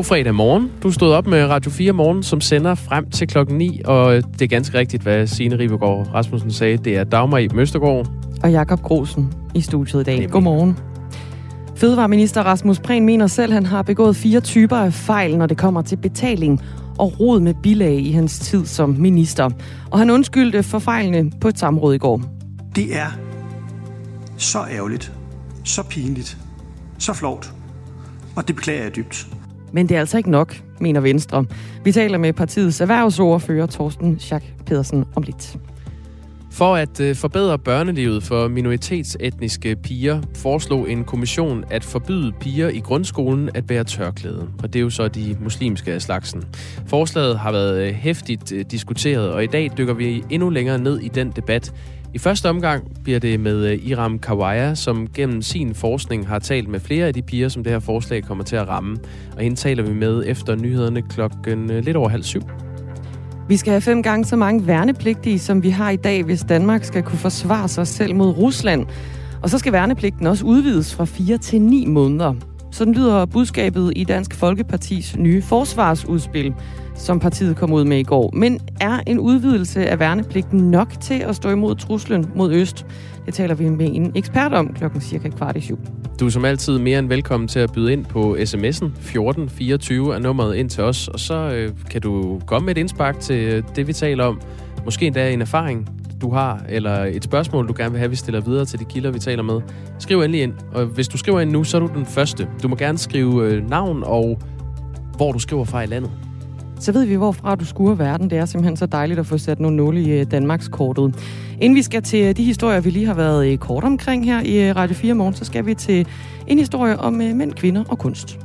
God fredag morgen. Du stod op med Radio 4 Morgen, som sender frem til klokken 9, og det er ganske rigtigt, hvad Signe Ribegaard Rasmussen sagde. Det er Dagmar Ib Møstergaard og Jakob Grosen i studiet i dag. Godmorgen. Fødevareminister Rasmus Prehn mener selv, han har begået 4 typer af fejl, når det kommer til betaling og rod med bilag i hans tid som minister. Og han undskyldte for fejlene på et samråd i går. Det er så ærgerligt, så pinligt, så flovt, og det beklager jeg dybt. Men det er altså ikke nok, mener Venstre. Vi taler med partiets erhvervsordfører Torsten Schack Pedersen om lidt. For at forbedre børnelivet for minoritetsetniske piger, foreslog en kommission at forbyde piger i grundskolen at bære tørklæde. Og det er jo så de muslimske af slagsen. Forslaget har været heftigt diskuteret, og i dag dykker vi endnu længere ned i den debat. I første omgang bliver det med Iram Kawaya, som gennem sin forskning har talt med flere af de piger, som det her forslag kommer til at ramme. Og hende taler vi med efter nyhederne klokken lidt over 6:30. Vi skal have 5 gange så mange værnepligtige, som vi har i dag, hvis Danmark skal kunne forsvare sig selv mod Rusland. Og så skal værnepligten også udvides fra 4 til 9 måneder. Sådan lyder budskabet i Dansk Folkepartis nye forsvarsudspil, som partiet kom ud med i går. Men er en udvidelse af værnepligten nok til at stå imod truslen mod øst? Det taler vi med en ekspert om klokken cirka 6:15. Du er som altid mere end velkommen til at byde ind på sms'en. 1424 er nummeret ind til os, og så kan du komme med et indspark til det, vi taler om. Måske endda en erfaring, du har, eller et spørgsmål, du gerne vil have, vi stiller videre til de kilder, vi taler med. Skriv endelig ind, og hvis du skriver ind nu, så er du den første. Du må gerne skrive navn og hvor du skriver fra i landet. Så ved vi, hvorfra du skuer verden. Det er simpelthen så dejligt at få sat nogle nåle i Danmarkskortet. Inden vi skal til de historier, vi lige har været kort omkring her i Radio 4 Morgen, så skal vi til en historie om mænd, kvinder og kunst.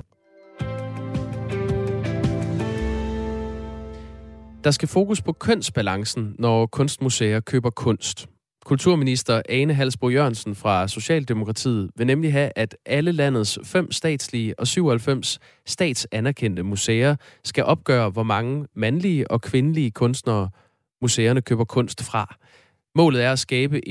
Der skal fokus på kønsbalancen, når kunstmuseer køber kunst. Kulturminister Ane Halsboe-Jørgensen fra Socialdemokratiet vil nemlig have, at alle landets 5 statslige og 97 statsanerkendte museer skal opgøre, hvor mange mandlige og kvindelige kunstnere museerne køber kunst fra. Målet er at skabe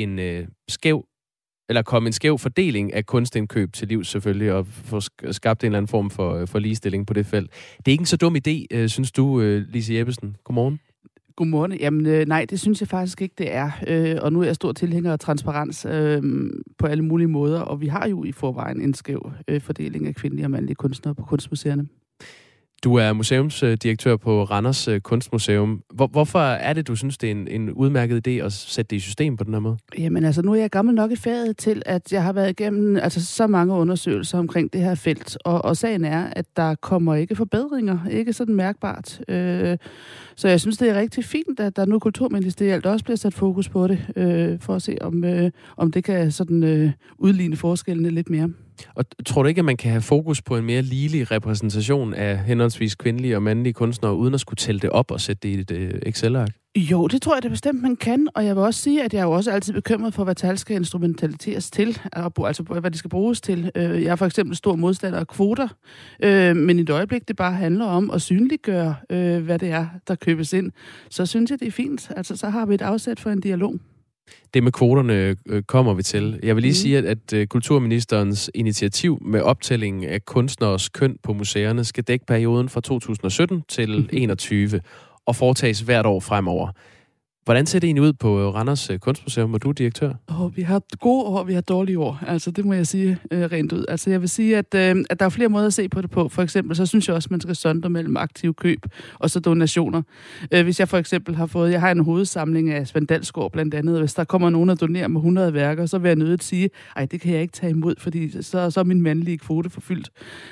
komme en skæv fordeling af kunstindkøb til liv selvfølgelig, og få skabt en eller anden form for ligestilling på det felt. Det er ikke en så dum idé, synes du, Lise Jeppesen. Godmorgen. Godmorgen. Jamen nej, det synes jeg faktisk ikke, det er. Og nu er jeg stor tilhænger af transparens på alle mulige måder, og vi har jo i forvejen en skæv fordeling af kvindelige og mandlige kunstnere på kunstmuseerne. Du er museumsdirektør på Randers Kunstmuseum. Hvorfor er det, du synes, det er en udmærket idé at sætte det i system på den her måde? Jamen altså, nu er jeg gammel nok i faget til, at jeg har været igennem så mange undersøgelser omkring det her felt. Og sagen er, at der kommer ikke forbedringer, ikke sådan mærkbart. Så jeg synes, det er rigtig fint, at der nu kulturministerielt også bliver sat fokus på det, for at se, om det kan sådan udligne forskellene lidt mere. Og tror du ikke, at man kan have fokus på en mere ligelig repræsentation af henholdsvis kvindelige og mandlige kunstnere, uden at skulle tælle det op og sætte det i et Excel-ark? Jo, det tror jeg det bestemt, man kan. Og jeg vil også sige, at jeg er jo også altid bekymret for, hvad tal skal instrumentaliseres til. Altså, hvad de skal bruges til. Jeg er for eksempel stor modstander af kvoter. Men i et øjeblik, det bare handler om at synliggøre, hvad det er, der købes ind. Så synes jeg, det er fint. Altså, så har vi et afsæt for en dialog. Det med kvoterne kommer vi til. Jeg vil lige sige, at kulturministerens initiativ med optællingen af kunstneres køn på museerne skal dække perioden fra 2017 til 2021 og foretages hvert år fremover. Hvordan ser det egentlig ud på Randers Kunstmuseum, hvor du er direktør? Vi har gode år, og vi har dårlige år. Altså, det må jeg sige rent ud. Altså, jeg vil sige, at der er flere måder at se på det på. For eksempel, så synes jeg også, man skal sondre mellem aktive køb og så donationer. Hvis jeg for eksempel jeg har en hovedsamling af Svend Dalsgaard blandt andet, og hvis der kommer nogen og donerer med 100 værker, så vil jeg nødt til at sige, det kan jeg ikke tage imod, fordi så er min mandlige kvote forfyldt.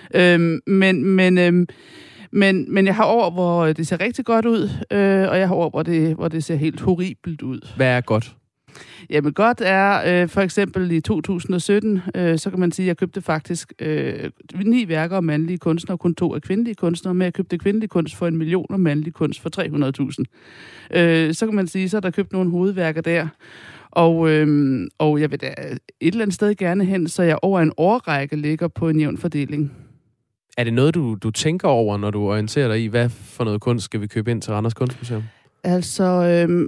Men jeg har år, hvor det ser rigtig godt ud, og jeg har år, hvor det ser helt horribelt ud. Hvad er godt? Jamen godt er, for eksempel i 2017, så kan man sige, at jeg købte faktisk 9 værker af mandlige kunstnere, kun 2 af kvindelige kunstnere, men jeg købte kvindelig kunst for 1 million og mandlig kunst for 300.000. Så kan man sige, så er der købt nogle hovedværker der. Og jeg vil da et eller andet sted gerne hen, så jeg over en årrække ligger på en jævn fordeling. Er det noget, du tænker over, når du orienterer dig i, hvad for noget kunst skal vi købe ind til Randers Kunstmuseum? Altså,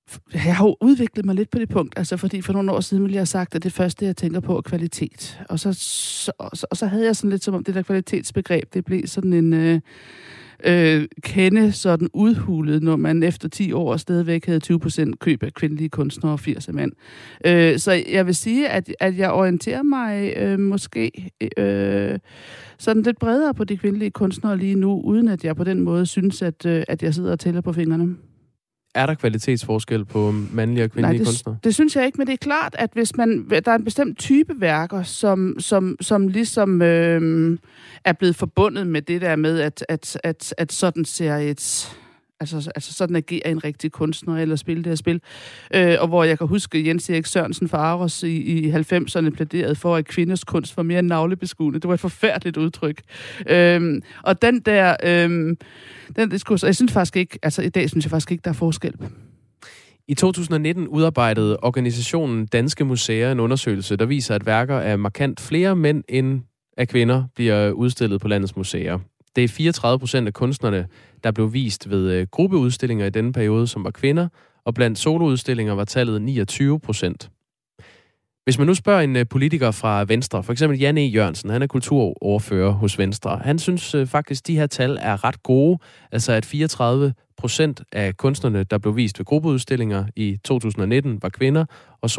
Jeg har jo udviklet mig lidt på det punkt, altså fordi for nogle år siden ville jeg have sagt, at det første, jeg tænker på, er kvalitet. Og så havde jeg sådan lidt som om det der kvalitetsbegreb, det blev sådan en kende sådan udhulet, når man efter 10 år stadigvæk havde 20% køb af kvindelige kunstnere og 80 af mænd. Så jeg vil sige, at jeg orienterer mig måske sådan lidt bredere på de kvindelige kunstnere lige nu, uden at jeg på den måde synes, at jeg sidder og tæller på fingrene. Er der kvalitetsforskel på mandlige og kvindelige kunstnere? Det synes jeg ikke, men det er klart, at hvis der er en bestemt type værker, som ligesom er blevet forbundet med det der med, at sådan ser et... Altså sådan agerer en rigtig kunstner, eller spille det her spil. Og hvor jeg kan huske, Jens Erik Sørensen fra Aros i 90'erne plæderede for, at kvinders kunst var mere navlebeskuende. Det var et forfærdeligt udtryk. Og den diskurs, jeg synes faktisk ikke, altså i dag synes jeg faktisk ikke, der er forskel. I 2019 udarbejdede organisationen Danske Museer en undersøgelse, der viser, at værker af markant flere mænd end af kvinder bliver udstillet på landets museer. Det er 34% af kunstnerne, der blev vist ved gruppeudstillinger i denne periode, som var kvinder, og blandt soloudstillinger var tallet 29%. Hvis man nu spørger en politiker fra Venstre, for eksempel Jan E. Jørgensen, han er kulturordfører hos Venstre, han synes faktisk, de her tal er ret gode, altså at 34% af kunstnerne, der blev vist ved gruppeudstillinger i 2019, var kvinder, og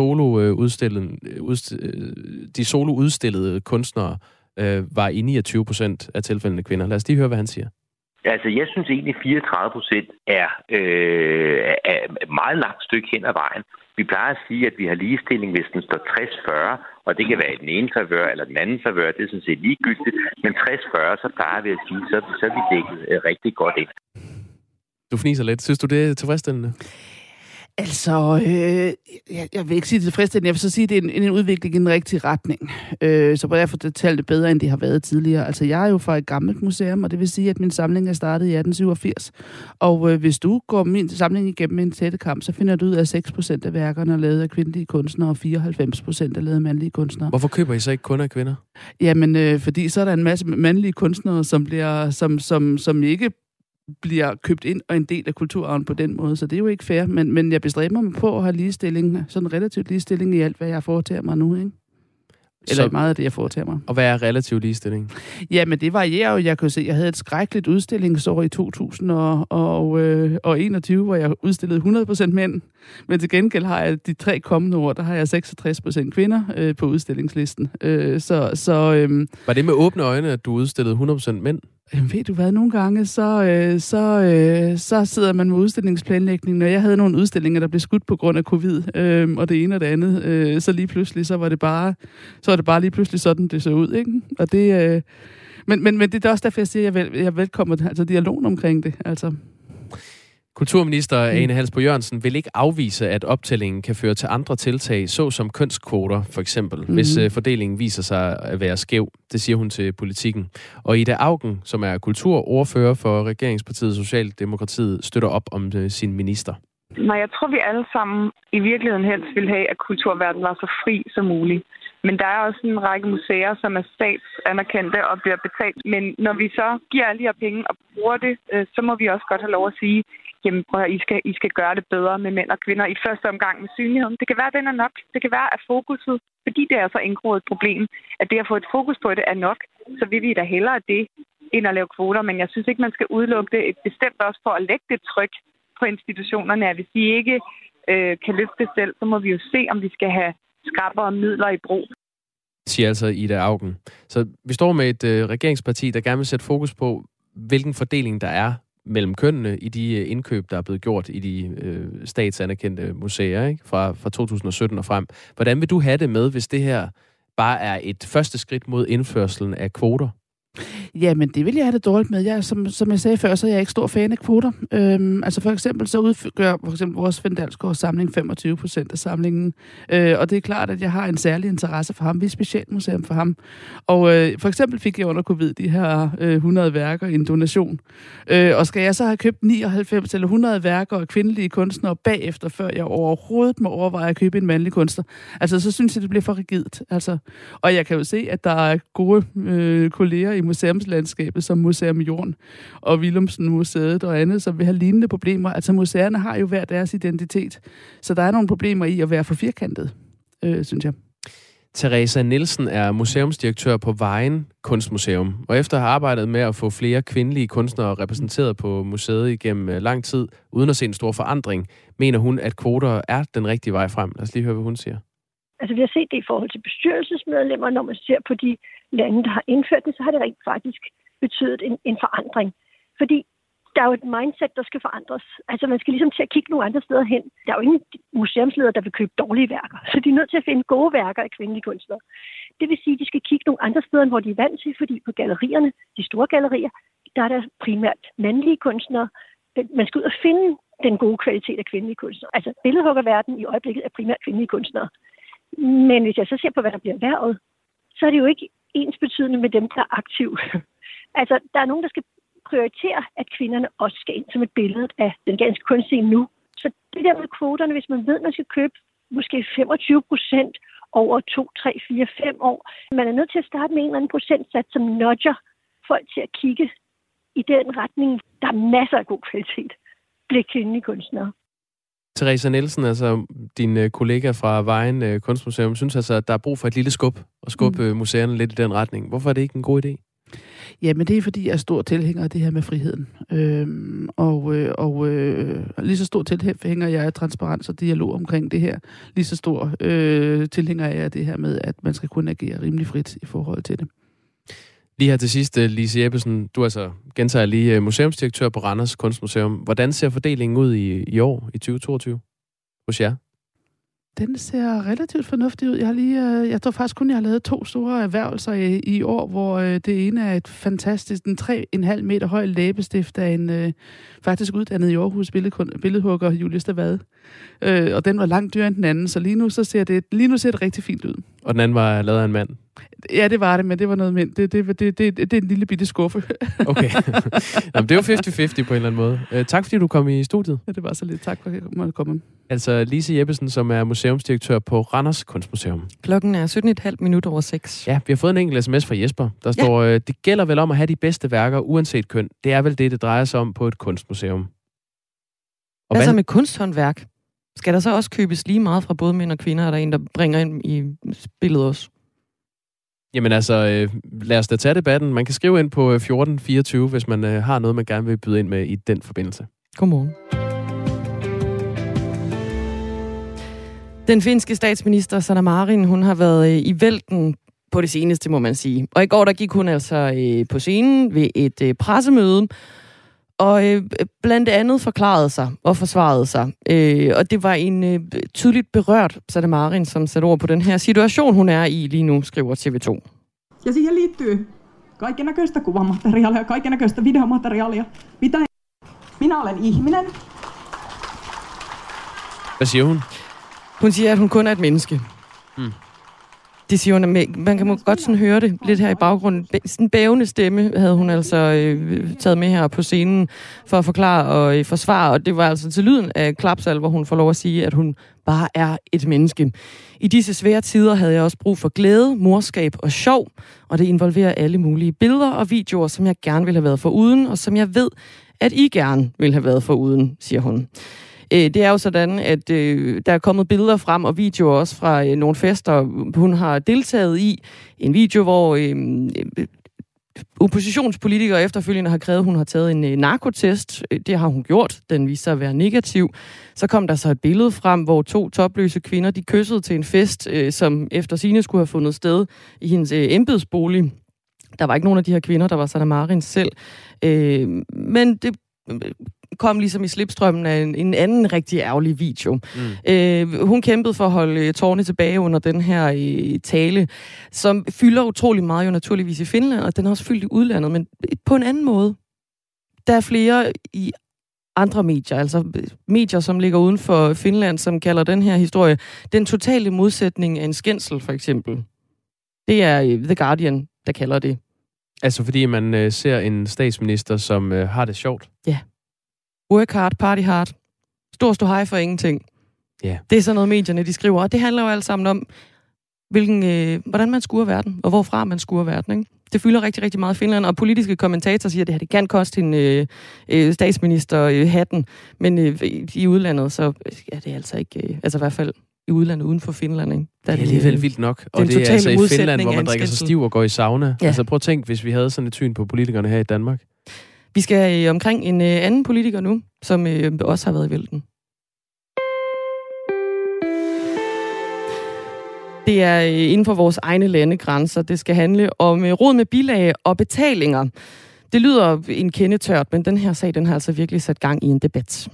de soloudstillede kunstnere var i 29% af tilfældene kvinder. Lad os lige høre, hvad han siger. Altså, jeg synes egentlig, 34% er et meget langt stykke hen ad vejen. Vi plejer at sige, at vi har ligestilling, hvis den står 60-40, og det kan være i den ene favør eller den anden favør. Det er sådan set ligegyldigt. Men 60-40, så plejer vi at sige, så er vi dækket rigtig godt ind. Du fniser lidt. Synes du, det er tilfredsstillende? Altså, jeg vil ikke sige det tilfredsstillende. Jeg vil så sige, at det er en udvikling i den rigtige retning. Så på derfor det tallet bedre, end det har været tidligere. Altså, jeg er jo fra et gammelt museum, og det vil sige, at min samling er startet i 1887. Og hvis du går min samling igennem en tættekamp, så finder du ud af, at 6% af værkerne er lavet af kvindelige kunstnere, og 94% er lavet af mandlige kunstnere. Hvorfor køber I så ikke kun af kvinder? Jamen, fordi så er der en masse mandlige kunstnere, som ikke bliver købt ind og en del af kulturarven på den måde, så det er jo ikke fair, men jeg bestræber mig på at have ligestilling, sådan relativt ligestilling i alt, hvad jeg foretager mig nu, ikke? Eller meget af det, jeg foretager mig. Og hvad er relativ ligestilling? Jamen, det varierer jo. Jeg kan se, jeg havde et skrækkeligt udstillingsår i 2021, hvor jeg udstillede 100% mænd, men til gengæld har jeg de 3 kommende år, der har jeg 66% kvinder på udstillingslisten. Var det med åbne øjne, at du udstillede 100% mænd? Jamen, ved du hvad, nogle gange, så sidder man med udstillingsplanlægning. Når jeg havde nogle udstillinger, der blev skudt på grund af covid, og det ene og det andet, så lige pludselig, så var det bare lige pludselig sådan, det så ud, ikke? Og det, men det er også derfor, jeg siger, at jeg velkommer altså dialogen omkring det, altså. Kulturminister Ane Halsboe-Jørgensen vil ikke afvise, at optællingen kan føre til andre tiltag, såsom kønskvoter for eksempel, hvis fordelingen viser sig at være skæv. Det siger hun til Politikken. Og Ida Auken, som er kulturordfører for regeringspartiet Socialdemokratiet, støtter op om sin minister. Nej, jeg tror, vi alle sammen i virkeligheden helst vil have, at kulturverdenen var så fri som muligt. Men der er også en række museer, som er statsanerkendte og bliver betalt. Men når vi så giver alle de her penge og bruger det, så må vi også godt have lov at sige, jamen prøv at I skal gøre det bedre med mænd og kvinder i første omgang med synligheden. Det kan være, at den er nok. Det kan være, at fokuset, fordi det er så indgroet et problem, at det at få et fokus på det er nok, så vil vi da hellere det, end at lave kvoter. Men jeg synes ikke, man skal udelukke det bestemt også for at lægge det tryk på institutionerne, at hvis de ikke kan løfte det selv, så må vi jo se, om vi skal have skrappere midler i brug. Siger altså Ida Auken. Så vi står med et regeringsparti, der gerne vil sætte fokus på, hvilken fordeling der er mellem kønnene i de indkøb, der er blevet gjort i de statsanerkendte museer, ikke? Fra 2017 og frem. Hvordan vil du have det med, hvis det her bare er et første skridt mod indførselen af kvoter? Jamen, det vil jeg have det dårligt med. Som jeg sagde før, så er jeg ikke stor fan af kvoter. Altså for eksempel, så udgør vores Svend Dalsgaards samling 25% af samlingen. Og det er klart, at jeg har en særlig interesse for ham. Vi er specialmuseum for ham. Og for eksempel fik jeg under covid de her 100 værker i en donation. Og skal jeg så have købt 99 eller 100 værker og kvindelige kunstnere bagefter, før jeg overhovedet må overveje at købe en mandlig kunstner? Altså, så synes jeg, det bliver for rigidt. Altså, og jeg kan jo se, at der er gode kolleger i museumsverdenen, museumslandskabet, som Museum Jorden og Willumsen Museet og andet, som vil have lignende problemer. Altså museerne har jo hver deres identitet, så der er nogle problemer i at være for firkantet, synes jeg. Teresa Nielsen er museumsdirektør på Vejen Kunstmuseum, og efter at have arbejdet med at få flere kvindelige kunstnere repræsenteret på museet igennem lang tid, uden at se en stor forandring, mener hun, at kvoter er den rigtige vej frem. Lad os lige høre, hvad hun siger. Altså vi har set det i forhold til bestyrelsesmedlemmer, når man ser på de lande, der har indført det, så har det rent faktisk betydet en forandring. Fordi der er jo et mindset, der skal forandres. Altså man skal ligesom til at kigge nogle andre steder hen. Der er jo ingen museumsledere, der vil købe dårlige værker. Så de er nødt til at finde gode værker af kvindelige kunstnere. Det vil sige, at de skal kigge nogle andre steder, end hvor de er vant til, fordi på gallerierne, de store gallerier, der er der primært mandlige kunstnere. Man skal ud og finde den gode kvalitet af kvindelige kunstnere. Altså billedhuggerverdenen i øjeblikket er primært kvindelige kunstnere. Men hvis jeg så ser på, hvad der bliver erhvervet, så er det jo ikke ensbetydende med dem, der er aktive. Altså der er nogen, der skal prioritere, at kvinderne også skal ind som et billede af den danske kunstscene nu. Så det der med kvoterne, hvis man ved, at man skal købe måske 25% over 2, 3, 4, 5 år. Man er nødt til at starte med en eller anden procentsats, som nudger folk til at kigge i den retning. Der er masser af god kvalitet. Bliv kvindelige kunstnere. Teresa Nielsen, altså din kollega fra Vejen Kunstmuseum, synes altså, at der er brug for et lille skub, og skubbe museerne lidt i den retning. Hvorfor er det ikke en god idé? Jamen det er fordi, jeg er stor tilhænger af det her med friheden. Lige så stor tilhænger jeg af transparens og dialog omkring det her. Lige så stor tilhænger jeg af det her med, at man skal kunne agere rimelig frit i forhold til det. Lige her til sidst, Lise Jeppesen, du er altså gentager lige museumsdirektør på Randers Kunstmuseum. Hvordan ser fordelingen ud i år, i 2022, hos jer? Den ser relativt fornuftig ud. Jeg tror faktisk kun, jeg har lavet 2 store erhvervelser i år, hvor det ene er et fantastisk, en 3,5 meter høj læbestift af en faktisk uddannet i Aarhus billedhugger, Julie Stavad. Og den var langt dyrere end den anden, så lige nu ser det rigtig fint ud. Og den anden var lavet af en mand? Ja, det var det, men det var noget mind. Det er en lille bitte skuffe. Okay. Jamen, det er jo 50-50 på en eller anden måde. Tak fordi du kom i studiet. Ja, det var så lidt. Tak for at jeg måtte komme. Altså Lise Jeppesen, som er museumsdirektør på Randers Kunstmuseum. Klokken er 17:30 Ja, vi har fået en enkelt sms fra Jesper. Der står, det gælder vel om at have de bedste værker, uanset køn. Det er vel det drejer sig om på et kunstmuseum. Og hvad så med kunsthåndværk? Skal der så også købes lige meget fra både mænd og kvinder? Er der en, der bringer ind i spillet også? Jamen altså, lad os da tage debatten. Man kan skrive ind på 1424, hvis man har noget, man gerne vil byde ind med i den forbindelse. Godmorgen. Den finske statsminister Sanna Marin, hun har været i vælten på det seneste, må man sige. Og i går der gik hun altså på scenen ved et pressemøde, og blandt andet forklarede sig og forsvarede sig. Og det var en tydeligt berørt Sanna Marin, som satte ord på den her situation, hun er i lige nu, skriver TV2. Ja siihen liittyy kaikennäköistä kuvamateriaalia ja kaikennäköistä videomateriaalia. Minä olen ihminen. Hvad siger hun? Hun siger, at hun kun er et menneske. Det siger hun, man kan godt sådan høre det lidt her i baggrunden. Sådan en bævende stemme havde hun altså taget med her på scenen for at forklare og forsvare, og det var altså til lyden af klapsalver, hvor hun får lov at sige, at hun bare er et menneske. I disse svære tider havde jeg også brug for glæde, morskab og sjov, og det involverer alle mulige billeder og videoer, som jeg gerne ville have været foruden, og som jeg ved, at I gerne ville have været foruden, siger hun. Det er jo sådan, at der er kommet billeder frem og videoer også fra nogle fester, hun har deltaget i. En video, hvor oppositionspolitikere efterfølgende har krævet, at hun har taget en narkotest. Det har hun gjort. Den viste sig at være negativ. Så kom der så et billede frem, hvor 2 topløse kvinder, de kyssede til en fest, som efter sigende skulle have fundet sted i hendes embedsbolig. Der var ikke nogen af de her kvinder, der var Sanna Marin selv. Men det kom ligesom i slipstrømmen af en anden rigtig ærgerlig video. Hun kæmpede for at holde tårerne tilbage under den her tale, som fylder utrolig meget jo naturligvis i Finland, og den er også fyldt i udlandet, men på en anden måde. Der er flere i andre medier, altså medier, som ligger uden for Finland, som kalder den her historie den totale modsætning af en skændsel, for eksempel. Det er The Guardian, der kalder det. Altså fordi man ser en statsminister, som har det sjovt? Ja. Work hard, party hard. Stor hej for ingenting. Yeah. Det er sådan noget, medierne de skriver. Og det handler jo alt sammen om, hvordan man skuer verden, og hvorfra man skuer verden. Ikke? Det fylder rigtig, rigtig meget i Finland, og politiske kommentatorer siger, at det kan koste en statsminister hatten. Men i udlandet, så er det altså ikke, altså i hvert fald i udlandet uden for Finland, ikke? Det er alligevel vildt nok. Og det er altså i Finland, hvor man drikker sig stiv og går i sauna. Ja. Altså prøv at tænke, hvis vi havde sådan et syn på politikerne her i Danmark. Vi skal omkring en anden politiker nu, som også har været i vælten. Det er inden for vores egne landegrænser. Det skal handle om rod med bilag og betalinger. Det lyder en kende tørt, men den her sag, den har altså virkelig sat gang i en debat.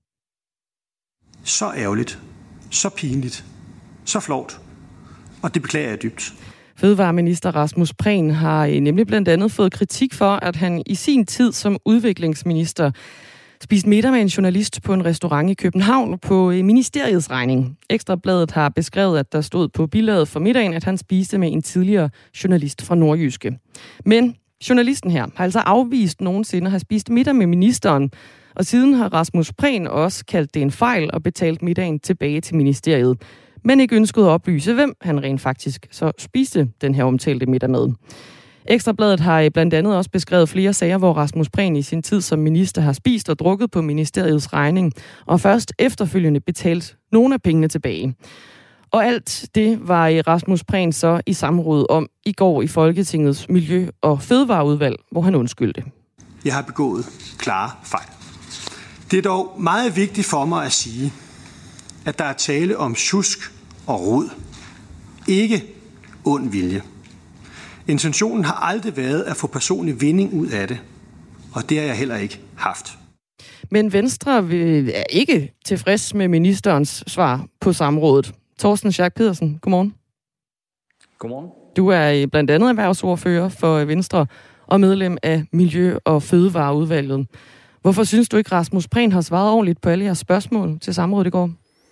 Så ærgerligt, så pinligt, så flovt, og det beklager jeg dybt. Fødevareminister Rasmus Prehn har nemlig blandt andet fået kritik for, at han i sin tid som udviklingsminister spiste middag med en journalist på en restaurant i København på ministeriets regning. Ekstrabladet har beskrevet, at der stod på billedet for middagen, at han spiste med en tidligere journalist fra Nordjyske. Men journalisten her har altså afvist nogensinde at have spist middag med ministeren, og siden har Rasmus Prehn også kaldt det en fejl og betalt middagen tilbage til ministeriet, men ikke ønsket at oplyse, hvem han rent faktisk så spiste den her omtalte middag med. Ekstrabladet har blandt andet også beskrevet flere sager, hvor Rasmus Prehn i sin tid som minister har spist og drukket på ministeriets regning, og først efterfølgende betalt nogle af pengene tilbage. Og alt det var Rasmus Prehn så i samråd om i går i Folketingets Miljø- og Fødevareudvalg, hvor han undskyldte. Jeg har begået klare fejl. Det er dog meget vigtigt for mig at sige, at der er tale om sjusk og rod. Ikke ond vilje. Intentionen har aldrig været at få personlig vinding ud af det, og det har jeg heller ikke haft. Men Venstre er ikke tilfreds med ministerens svar på samrådet. Torsten Schack Pedersen, godmorgen. Godmorgen. Du er blandt andet erhvervsordfører for Venstre og medlem af Miljø- og Fødevareudvalget. Hvorfor synes du ikke, Rasmus Prehn har svaret ordentligt på alle jeres spørgsmål til samrådet i går?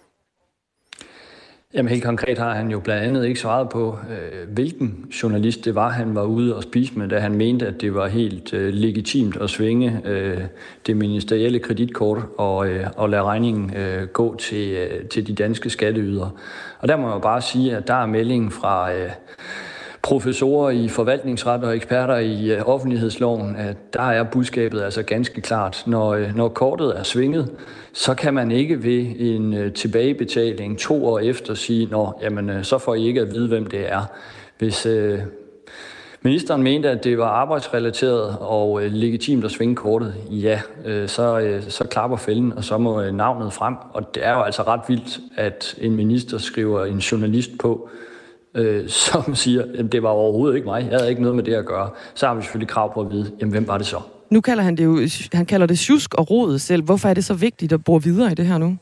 Jamen helt konkret har han jo blandt andet ikke svaret på, hvilken journalist det var, han var ude og spise med, da han mente, at det var helt legitimt at svinge det ministerielle kreditkort og lade regningen gå til de danske skatteydere. Og der må jeg bare sige, at der er meldingen fra professorer i forvaltningsret og eksperter i offentlighedsloven, at der er budskabet altså ganske klart. Når kortet er svinget, så kan man ikke ved en tilbagebetaling 2 år efter sige, så får I ikke at vide, hvem det er. Hvis ministeren mente, at det var arbejdsrelateret og legitimt at svinge kortet, så klapper fælden, og så må navnet frem. Og det er jo altså ret vildt, at en minister skriver en journalist på, som siger, at det var overhovedet ikke mig, jeg havde ikke noget med det at gøre, så har vi selvfølgelig krav på at vide, jamen hvem var det så? Nu kalder han det jo, han kalder det sjusk og rod selv. Hvorfor er det så vigtigt at bore videre i det her nu?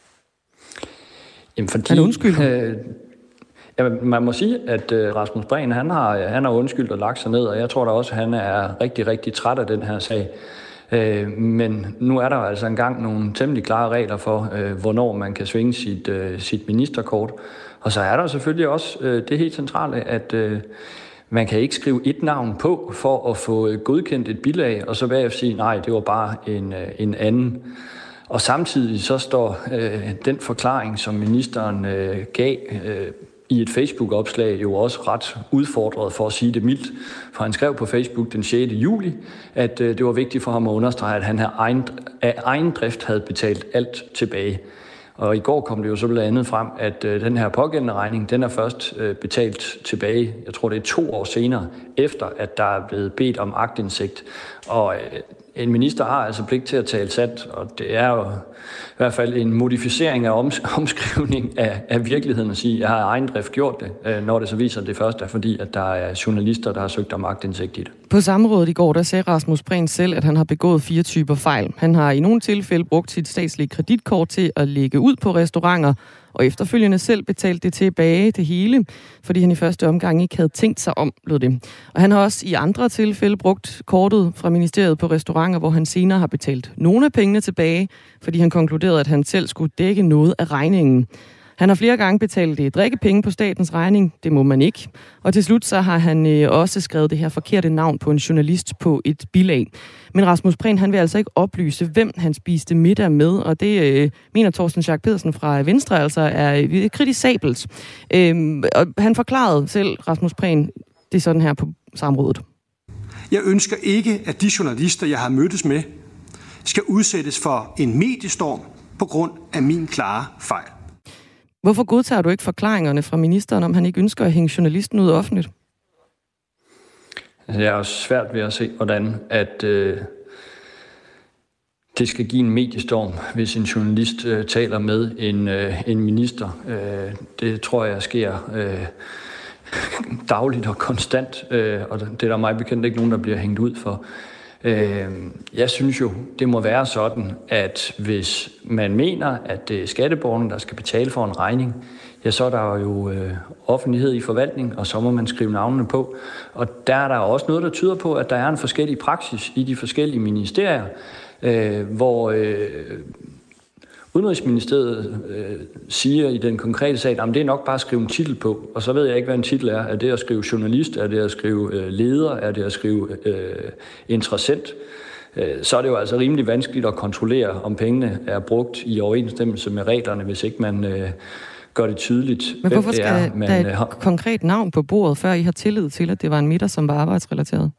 Jamen fordi, han undskylder. Man må sige, at Rasmus Prehn, han har undskyldt og lagt sig ned, og jeg tror da også, at han er rigtig, rigtig træt af den her sag. Men nu er der altså engang nogle temmelig klare regler for, hvornår man kan svinge sit ministerkort. Og så er der selvfølgelig også det helt centrale, at man kan ikke skrive et navn på for at få godkendt et bilag, og så bagefter sige, nej, det var bare en anden. Og samtidig så står den forklaring, som ministeren gav i et Facebook-opslag, jo også ret udfordret, for at sige det mildt. For han skrev på Facebook den 6. juli, at det var vigtigt for ham at understrege, at han af egen drift havde betalt alt tilbage. Og i går kom det jo så blandt andet frem, at den her pågældende regning, den er først betalt tilbage, jeg tror det er 2 år senere, efter at der er blevet bedt om aktindsigt. Og en minister har altså pligt til at tale sandt, og det er jo i hvert fald en modificering af omskrivning af virkeligheden at sige, at jeg har af egen drift gjort det, når det så viser, at det først er fordi, at der er journalister, der har søgt om aktindsigt i det. På samrådet i går, der sagde Rasmus Prehn selv, at han har begået 4 typer fejl. Han har i nogle tilfælde brugt sit statslige kreditkort til at lægge ud på restauranter, og efterfølgende selv betalt det tilbage det hele, fordi han i første omgang ikke havde tænkt sig om, lød det. Og han har også i andre tilfælde brugt kortet fra ministeriet på restauranter, hvor han senere har betalt nogle af pengene tilbage, fordi han konkluderede, at han selv skulle dække noget af regningen. Han har flere gange betalt drikkepenge på statens regning. Det må man ikke. Og til slut så har han også skrevet det her forkerte navn på en journalist på et bilag. Men Rasmus Prehn, han vil altså ikke oplyse, hvem han spiste middag med. Og det mener Torsten Schack Pedersen fra Venstre altså er kritisabelt. Og han forklarede selv, Rasmus Prehn, det er sådan her på samrådet. Jeg ønsker ikke, at de journalister, jeg har mødtes med, skal udsættes for en mediestorm på grund af min klare fejl. Hvorfor godtager du ikke forklaringerne fra ministeren, om han ikke ønsker at hænge journalisten ud offentligt? Jeg er også svært ved at se, hvordan at det skal give en mediestorm, hvis en journalist taler med en minister. Det tror jeg sker dagligt og konstant, og det er der mig bekendt ikke nogen, der bliver hængt ud for. Jeg synes jo, det må være sådan, at hvis man mener, at det er skatteborgerne, der skal betale for en regning, ja, så er der jo offentlighed i forvaltning, og så må man skrive navnene på. Og der er der også noget, der tyder på, at der er en forskellig praksis i de forskellige ministerier, hvor Udenrigsministeriet siger i den konkrete sag, at det er nok bare at skrive en titel på, og så ved jeg ikke, hvad en titel er. Er det at skrive journalist? Er det at skrive leder? Er det at skrive interessent? Så er det jo altså rimelig vanskeligt at kontrollere, om pengene er brugt i overensstemmelse med reglerne, hvis ikke man gør det tydeligt. Men hvorfor skal der et konkret navn på bordet, før I har tillid til, at det var en middag, som var arbejdsrelateret?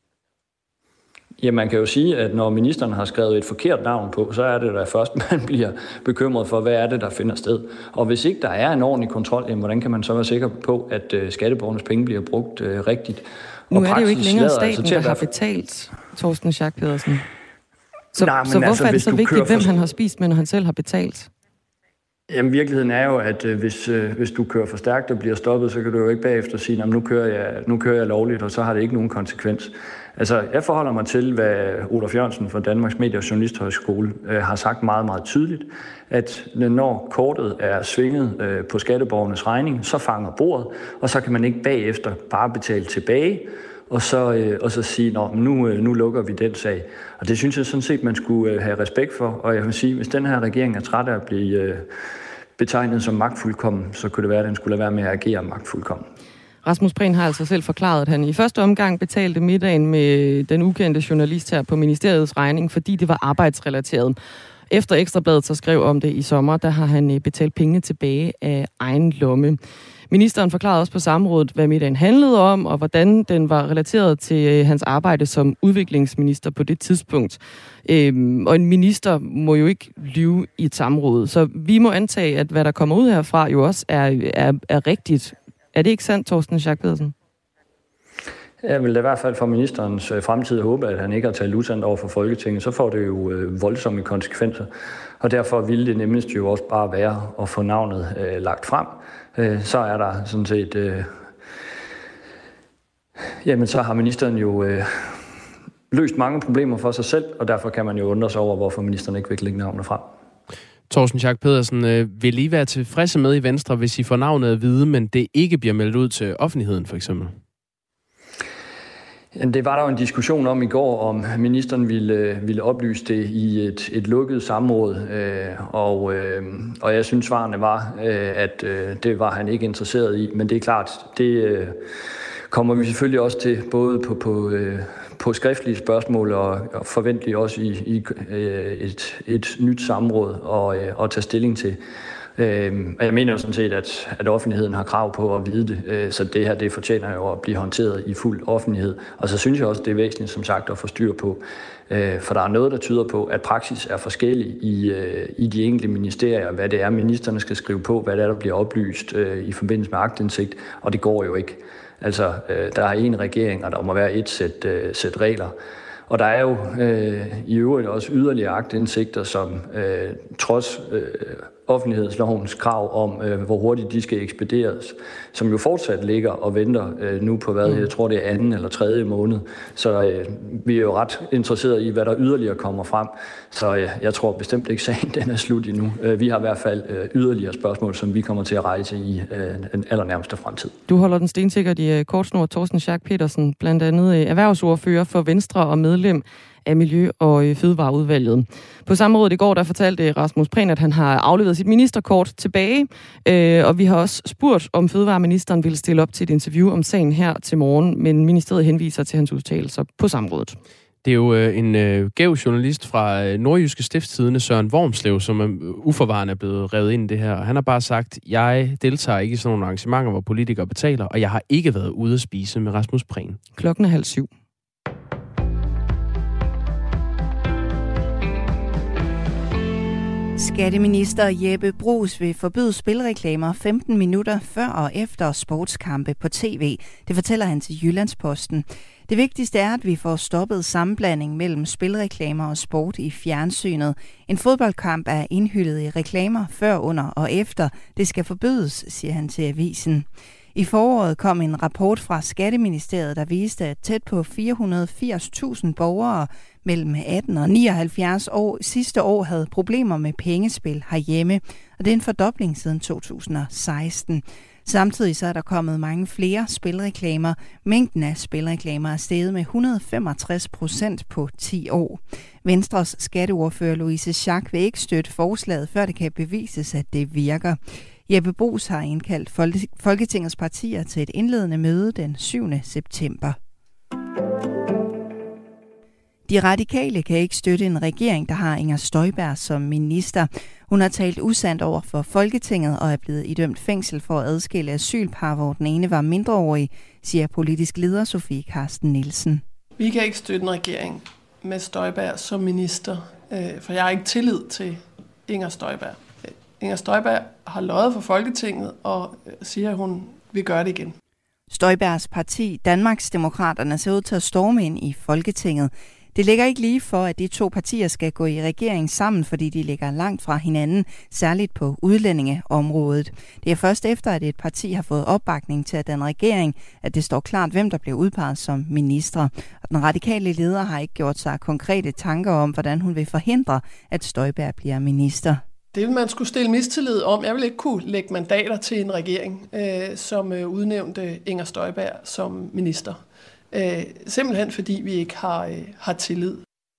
Ja, man kan jo sige, at når ministeren har skrevet et forkert navn på, så er det da først, man bliver bekymret for, hvad er det, der finder sted. Og hvis ikke der er en ordentlig kontrol, jamen, hvordan kan man så være sikker på, at skatteborgernes penge bliver brugt rigtigt? Nu er det jo ikke længere staten, der har betalt Torsten Schack Pedersen. Så hvorfor er det så vigtigt, hvem han har spist med, når han selv har betalt? Jamen, virkeligheden er jo, at hvis du kører for stærkt og bliver stoppet, så kan du jo ikke bagefter sige, at nu kører jeg lovligt, og så har det ikke nogen konsekvens. Altså, jeg forholder mig til, hvad Olaf Jørgensen fra Danmarks Medie- og Journalisthøjskole har sagt meget, meget tydeligt, at når kortet er svinget på skatteborgernes regning, så fanger bordet, og så kan man ikke bagefter bare betale tilbage, og så sige, nu lukker vi den sag. Og det synes jeg sådan set, man skulle have respekt for. Og jeg vil sige, hvis den her regering er træt af at blive betegnet som magtfuldkommen, så kunne det være, at den skulle lade være med at agere magtfuldkommen. Rasmus Prehn har altså selv forklaret, at han i første omgang betalte middagen med den ukendte journalist her på ministeriets regning, fordi det var arbejdsrelateret. Efter Ekstrabladet så skrev om det i sommer, der har han betalt penge tilbage af egen lomme. Ministeren forklarede også på samrådet, hvad middagen handlede om, og hvordan den var relateret til hans arbejde som udviklingsminister på det tidspunkt. Og en minister må jo ikke lyve i et samråd, så vi må antage, at hvad der kommer ud herfra jo også er rigtigt. Er det ikke sandt, Torsten Schack Pedersen? Jeg vil da i hvert fald for ministerens fremtid håbe, at han ikke har talt usandt over for Folketinget. Så får det jo voldsomme konsekvenser. Og derfor ville det nemmest jo også bare være at få navnet lagt frem. Så er der sådan set... jamen, så har ministeren jo løst mange problemer for sig selv, og derfor kan man jo undre sig over, hvorfor ministeren ikke vil lægge navnet frem. Torsten Schack Pedersen, vil I være tilfredse med i Venstre, hvis I får navnet at vide, men det ikke bliver meldt ud til offentligheden, for eksempel? Det var der jo en diskussion om i går, om ministeren ville oplyse det i et lukket samråd, og jeg synes svarene var, at det var han ikke interesseret i. Men det er klart, det kommer vi selvfølgelig også til, både på skriftlige spørgsmål og forventeligt også i et nyt samråd og tage stilling til. Og jeg mener jo sådan set, at offentligheden har krav på at vide det, så det her, det fortjener jo at blive håndteret i fuld offentlighed. Og så synes jeg også, det er væsentligt, som sagt, at få styr på, for der er noget, der tyder på, at praksis er forskellig i de enkelte ministerier, hvad det er, ministerne skal skrive på, hvad det er, der bliver oplyst i forbindelse med aktindsigt, og det går jo ikke. Altså, der er en regering, og der må være et sæt regler. Og der er jo i øvrigt også yderligere aktindsigter, som trods offentlighedslovens krav om, hvor hurtigt de skal ekspederes, som jo fortsat ligger og venter nu på, jeg tror det er 2. eller 3. måned. Så vi er jo ret interesserede i, hvad der yderligere kommer frem. Så jeg tror bestemt ikke, sagen den er slut endnu. Vi har i hvert fald yderligere spørgsmål, som vi kommer til at rejse i den allernærmeste fremtid. Du holder den stensikkert i kortsnor, Torsten Schack Pedersen, blandt andet erhvervsordfører for Venstre og medlem af Miljø- og Fødevareudvalget. På samrådet i går, der fortalte Rasmus Prehn, at han har afleveret sit ministerkort tilbage, og vi har også spurgt, om fødevareministeren ville stille op til et interview om sagen her til morgen, men ministeriet henviser til hans udtalelser på samrådet. Det er jo en gæv journalist fra Nordjyske Stiftstidende, Søren Wormslev, som er uforvarende er blevet revet ind i det her. Og han har bare sagt, jeg deltager ikke i sådan nogle arrangementer, hvor politikere betaler, og jeg har ikke været ude at spise med Rasmus Prehn. 6:30. Skatteminister Jeppe Bruus vil forbyde spilreklamer 15 minutter før og efter sportskampe på tv. Det fortæller han til Jyllandsposten. Det vigtigste er, at vi får stoppet sammenblanding mellem spilreklamer og sport i fjernsynet. En fodboldkamp er indhyllet i reklamer før, under og efter. Det skal forbydes, siger han til avisen. I foråret kom en rapport fra Skatteministeriet, der viste, at tæt på 480.000 borgere mellem 18 og 79 år sidste år havde problemer med pengespil herhjemme, og det er en fordobling siden 2016. Samtidig så er der kommet mange flere spilreklamer. Mængden af spilreklamer er steget med 165% på 10 år. Venstres skatteordfører Louise Schack vil ikke støtte forslaget, før det kan bevises, at det virker. Jeppe Bruus har indkaldt Folketingets partier til et indledende møde den 7. september. De radikale kan ikke støtte en regering, der har Inger Støjberg som minister. Hun har talt usandt over for Folketinget og er blevet idømt fængsel for at adskille asylpar, hvor den ene var mindreårig, siger politisk leder Sofie Carsten Nielsen. Vi kan ikke støtte en regering med Støjberg som minister, for jeg har ikke tillid til Inger Støjberg. Inger Støjberg har løjet for Folketinget og siger, at hun vil gøre det igen. Støjbergs parti, Danmarksdemokraterne, ser ud til at storme ind i Folketinget. Det ligger ikke lige for, at de to partier skal gå i regering sammen, fordi de ligger langt fra hinanden, særligt på udlændingeområdet. Det er først efter, at et parti har fået opbakning til at danne regering, at det står klart, hvem der bliver udpeget som ministre. Og den radikale leder har ikke gjort sig konkrete tanker om, hvordan hun vil forhindre, at Støjberg bliver minister. Det vil man skulle stille mistillid om. Jeg vil ikke kunne lægge mandater til en regering, som udnævnte Inger Støjberg som minister. Simpelthen fordi vi ikke har tillid.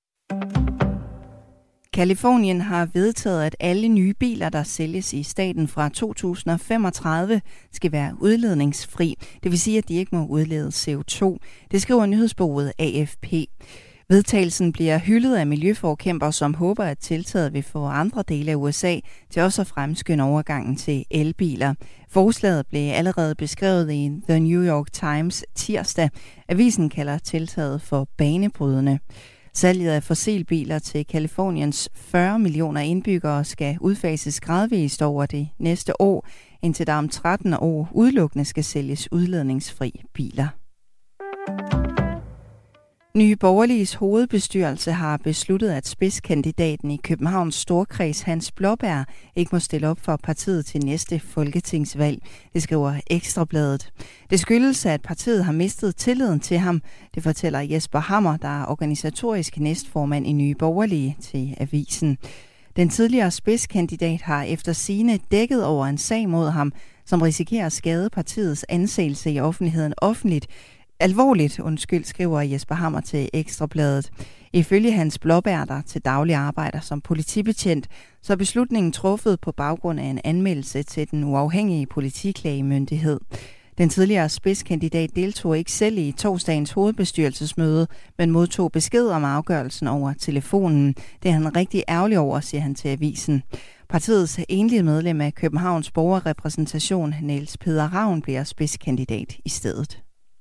Californien har vedtaget, at alle nye biler, der sælges i staten fra 2035, skal være udledningsfri. Det vil sige, at de ikke må udlede CO2. Det skriver nyhedsbureauet AFP. Vedtagelsen bliver hyldet af miljøforkæmpere, som håber, at tiltaget vil få andre dele af USA til også at fremskynde overgangen til elbiler. Forslaget blev allerede beskrevet i The New York Times tirsdag. Avisen kalder tiltaget for banebrydende. Salget af fossilbiler til Californiens 40 millioner indbyggere skal udfases gradvist over det næste år, indtil der om 13 år udelukkende skal sælges udledningsfri biler. Nye Borgerliges hovedbestyrelse har besluttet, at spidskandidaten i Københavns Storkreds, Hans Blåbjerg, ikke må stille op for partiet til næste folketingsvalg. Det skriver Ekstrabladet. Det skyldes, at partiet har mistet tilliden til ham. Det fortæller Jesper Hammer, der er organisatorisk næstformand i Nye Borgerlige, til avisen. Den tidligere spidskandidat har efter sigende dækket over en sag mod ham, som risikerer at skade partiets anseelse i offentligheden alvorligt, skriver Jesper Hammer til Ekstrabladet. Ifølge Hans Blåbjerg, der til daglig arbejder som politibetjent, så er beslutningen truffet på baggrund af en anmeldelse til den uafhængige politiklagemyndighed. Den tidligere spidskandidat deltog ikke selv i torsdagens hovedbestyrelsesmøde, men modtog besked om afgørelsen over telefonen. Det er han rigtig ærgerlig over, siger han til avisen. Partiets enlige medlem af Københavns borgerrepræsentation, Niels Peder Ravn, bliver spidskandidat i stedet.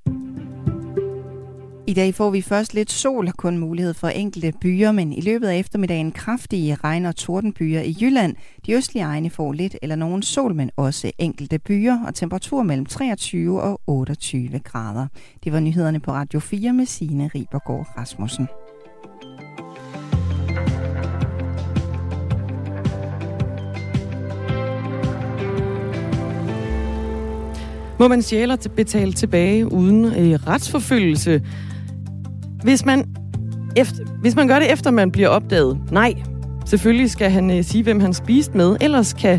I dag får vi først lidt sol og kun mulighed for enkelte byer, men i løbet af eftermiddagen kraftige regn- og tordenbyer i Jylland. De østlige egne får lidt eller nogen sol, men også enkelte byer og temperatur mellem 23 og 28 grader. Det var nyhederne på Radio 4 med Signe Ribergaard Rasmussen. Må man stjæle og betale tilbage uden retsforfølgelse? Hvis man gør det efter man bliver opdaget, nej. Selvfølgelig skal han sige, hvem han spiste med. Ellers kan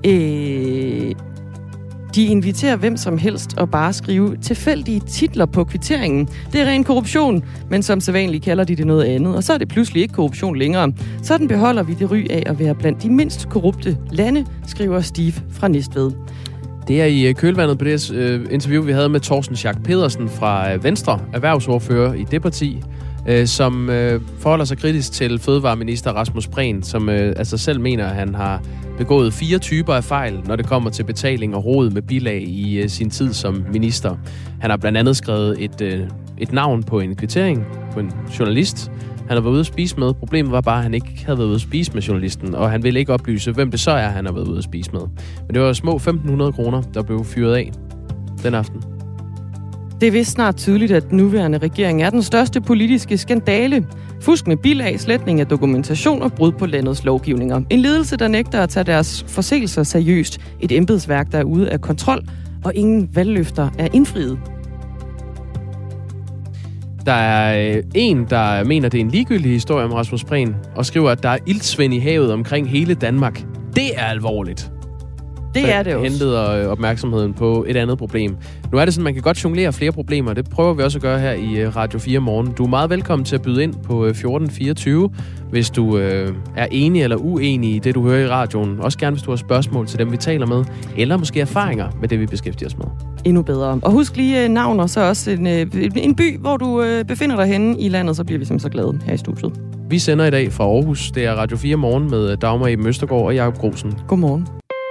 de invitere hvem som helst og bare skrive tilfældige titler på kvitteringen. Det er ren korruption, men som sædvanligt kalder de det noget andet. Og så er det pludselig ikke korruption længere. Sådan beholder vi det ry af at være blandt de mindst korrupte lande, skriver Steve fra Næstved. Det er i kølvandet på det interview, vi havde med Torsten Schack Pedersen fra Venstre, erhvervsordfører i det parti, som forholder sig kritisk til fødevareminister Rasmus Prehn, som altså selv mener, at han har begået 4 typer af fejl, når det kommer til betaling og rod med bilag i sin tid som minister. Han har blandt andet skrevet et et navn på en kvittering på en journalist, han har været ude at spise med. Problemet var bare, at han ikke havde været ude at spise med journalisten, og han ville ikke oplyse, hvem det så er, han har været ude at spise med. Men det var små 1.500 kroner, der blev fyret af den aften. Det er vist snart tydeligt, at den nuværende regering er den største politiske skandale. Fusk med bilag, sletning af dokumentation og brud på landets lovgivninger. En ledelse, der nægter at tage deres forseelser seriøst. Et embedsværk, der er ude af kontrol, og ingen valgløfter er indfriet. Der er en, der mener, det er en ligegyldig historie om Rasmus Prehn, og skriver, at der er iltsvind i havet omkring hele Danmark. Det er alvorligt. Det er det også. Henleder opmærksomheden på et andet problem. Nu er det sådan, man kan godt jonglere flere problemer. Det prøver vi også at gøre her i Radio 4 Morgen. Du er meget velkommen til at byde ind på 1424, hvis du er enig eller uenig i det, du hører i radioen. Også gerne, hvis du har spørgsmål til dem, vi taler med, eller måske erfaringer med det, vi beskæftiger os med. Endnu bedre. Og husk lige navn, og så også en by, hvor du befinder dig henne i landet, så bliver vi simpelthen så glade her i studiet. Vi sender i dag fra Aarhus. Det er Radio 4 Morgen med Dagmar Eben Østergaard og Jakob Grosen. Godmorgen.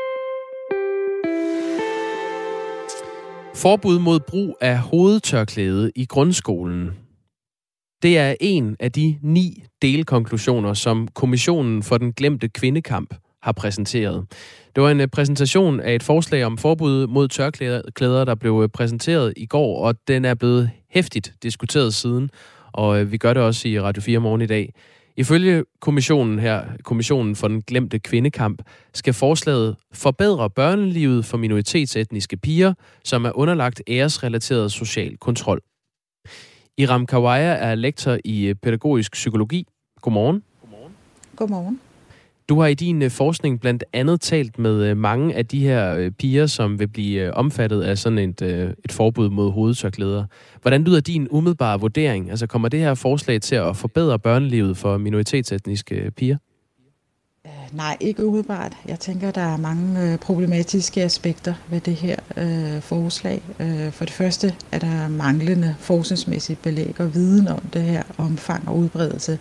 Forbud mod brug af hovedtørklæde i grundskolen. Det er en af de 9 delkonklusioner, som Kommissionen for den glemte kvindekamp har præsenteret. Det var en præsentation af et forslag om forbud mod tørklæder, der blev præsenteret i går, og den er blevet heftigt diskuteret siden, og vi gør det også i Radio 4 Morgen i dag. Ifølge Kommissionen for den glemte kvindekamp, skal forslaget forbedre børnelivet for minoritetsetniske piger, som er underlagt æresrelateret social kontrol. Iram Kawaya er lektor i pædagogisk psykologi. Godmorgen. Godmorgen. Du har i din forskning blandt andet talt med mange af de her piger, som vil blive omfattet af sådan et forbud mod hovedtørklæder. Hvordan lyder din umiddelbare vurdering? Altså kommer det her forslag til at forbedre børnelivet for minoritetsetniske piger? Nej, ikke umiddelbart. Jeg tænker, der er mange problematiske aspekter ved det her forslag. For det første er der manglende forskningsmæssigt belæg og viden om det her omfang og udbredelse.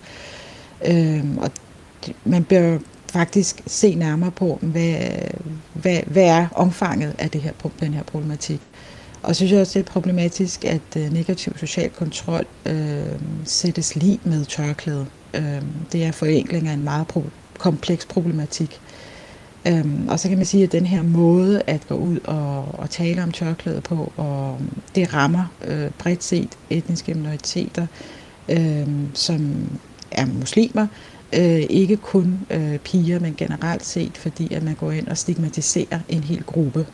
Og man bør faktisk se nærmere på, hvad er omfanget af den her problematik. Og synes jeg også, det er problematisk, at negativ social kontrol sættes lig med tørklæde. Det er forenkling af en meget kompleks problematik. Og så kan man sige, at den her måde at gå ud og tale om tørklæde på, og det rammer bredt set etniske minoriteter, som er muslimer, ikke kun piger, men generelt set, fordi at man går ind og stigmatiserer en hel gruppe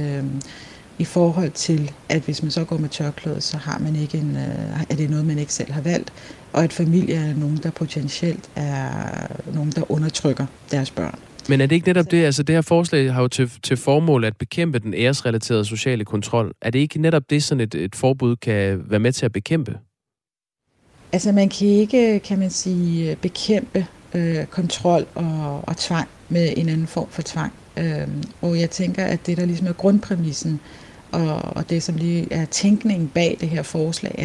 i forhold til, at hvis man så går med tørklæde, så har man ikke er det noget, man ikke selv har valgt, og at familie er nogen, der potentielt er nogen, der undertrykker deres børn. Men er det ikke netop det, altså det her forslag har jo til formål at bekæmpe den æresrelaterede sociale kontrol. Er det ikke netop det, sådan et forbud kan være med til at bekæmpe? Altså man kan ikke, kan man sige, bekæmpe kontrol og tvang med en anden form for tvang. Og jeg tænker, at det der ligesom er grundpræmissen, og det som lige er tænkningen bag det her forslag,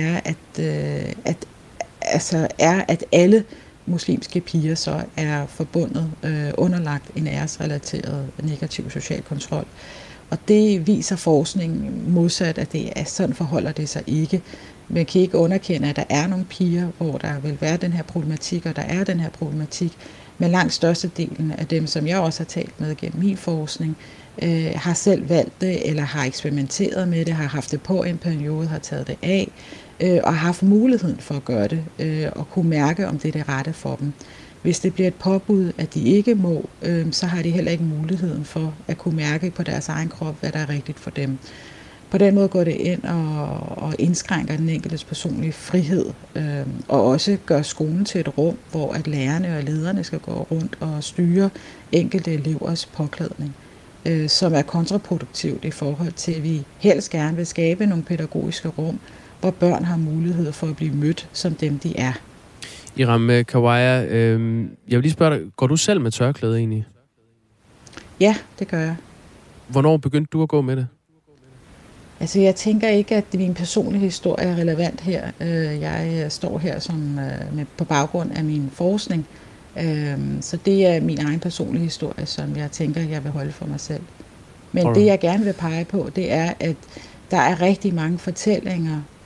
er, at alle muslimske piger så er forbundet, underlagt en æresrelateret negativ social kontrol. Og det viser forskningen modsat, at det er sådan forholder det sig ikke. Man kan ikke underkende, at der er nogle piger, hvor der vil være den her problematik, og der er den her problematik. Men langt størstedelen af dem, som jeg også har talt med gennem min forskning, har selv valgt det, eller har eksperimenteret med det, har haft det på en periode, har taget det af, og har haft muligheden for at gøre det, og kunne mærke, om det er det rette for dem. Hvis det bliver et påbud, at de ikke må, så har de heller ikke muligheden for at kunne mærke på deres egen krop, hvad der er rigtigt for dem. På den måde går det ind og indskrænker den enkeltes personlige frihed, og også gør skolen til et rum, hvor at lærerne og lederne skal gå rundt og styre enkelte elevers påklædning, som er kontraproduktivt i forhold til, at vi helst gerne vil skabe nogle pædagogiske rum, hvor børn har mulighed for at blive mødt som dem, de er. Iram Kawaya, jeg vil lige spørge dig, går du selv med tørklæde egentlig? Ja, det gør jeg. Hvornår begyndte du at gå med det? Altså, jeg tænker ikke, at min personlige historie er relevant her. Jeg står her på baggrund af min forskning. Så det er min egen personlige historie, som jeg tænker, jeg vil holde for mig selv. Men det, jeg gerne vil pege på, det er, at der er rigtig mange fortællinger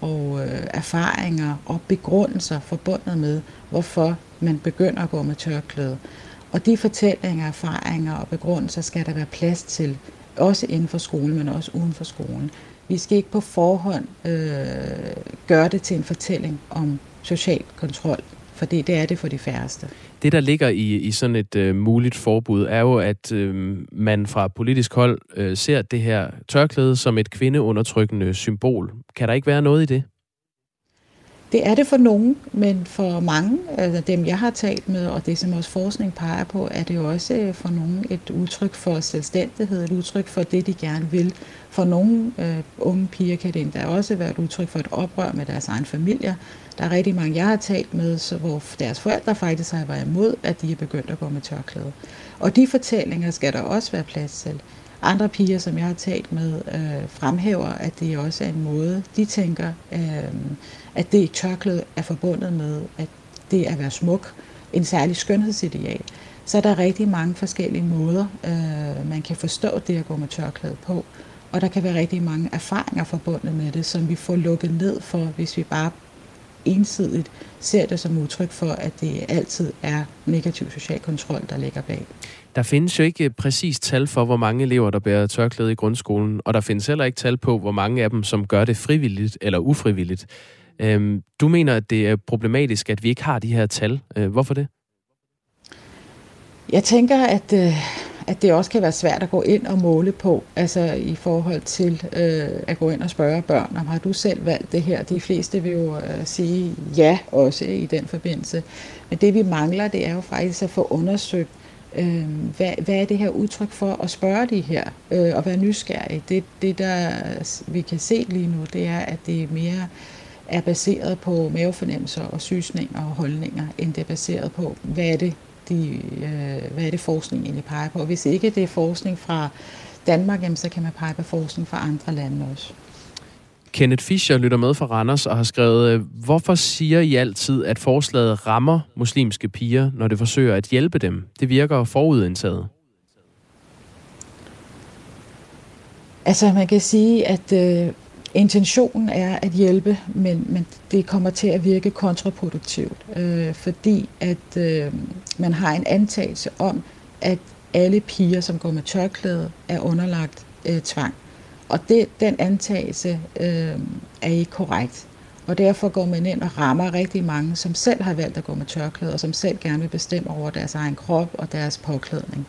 og erfaringer og begrundelser forbundet med, hvorfor man begynder at gå med tørklæde. Og de fortællinger, erfaringer og begrundelser skal der være plads til, også inden for skolen, men også uden for skolen. Vi skal ikke på forhånd gøre det til en fortælling om social kontrol, for det er det for de færreste. Det, der ligger i sådan et muligt forbud, er jo, at man fra politisk hold ser det her tørklæde som et kvindeundertrykkende symbol. Kan der ikke være noget i det? Det er det for nogen, men for mange af dem, jeg har talt med, og det som også forskning peger på, er det jo også for nogen et udtryk for selvstændighed, et udtryk for det, de gerne vil. For nogle unge piger kan det endda også være et udtryk for et oprør med deres egen familie. Der er rigtig mange, jeg har talt med, hvor deres forældre faktisk har været imod, at de er begyndt at gå med tørklæde. Og de fortællinger skal der også være plads til. Andre piger, som jeg har talt med, fremhæver, at det også er en måde, de tænker, at det tørklæde er forbundet med, at det at være smuk, en særlig skønhedsideal. Så er der rigtig mange forskellige måder, man kan forstå det at gå med tørklæde på. Og der kan være rigtig mange erfaringer forbundet med det, som vi får lukket ned for, hvis vi bare ensidigt ser det som udtryk for, at det altid er negativ social kontrol, der ligger bag. Der findes jo ikke præcis tal for, hvor mange elever, der bærer tørklæde i grundskolen, og der findes heller ikke tal på, hvor mange af dem, som gør det frivilligt eller ufrivilligt. Du mener, at det er problematisk, at vi ikke har de her tal. Hvorfor det? Jeg tænker, at det også kan være svært at gå ind og måle på, altså i forhold til at gå ind og spørge børn, om har du selv valgt det her? De fleste vil jo sige ja også i den forbindelse. Men det vi mangler, det er jo faktisk at få undersøgt, hvad er det her udtryk for at spørge de her og være nysgerrig. Det der vi kan se lige nu, det er, at det mere er baseret på mavefornemmelser og synsninger og holdninger, end det er baseret på, hvad er det forskning egentlig peger på. Hvis ikke det er forskning fra Danmark, så kan man pege på forskning fra andre lande også. Kenneth Fischer lytter med fra Randers og har skrevet, hvorfor siger I altid, at forslaget rammer muslimske piger, når det forsøger at hjælpe dem? Det virker forudindtaget. Altså man kan sige, at intentionen er at hjælpe, men det kommer til at virke kontraproduktivt, fordi at man har en antagelse om, at alle piger, som går med tørklæde, er underlagt tvang. Og den antagelse er ikke korrekt. Og derfor går man ind og rammer rigtig mange, som selv har valgt at gå med tørklæde, og som selv gerne vil bestemme over deres egen krop og deres påklædning.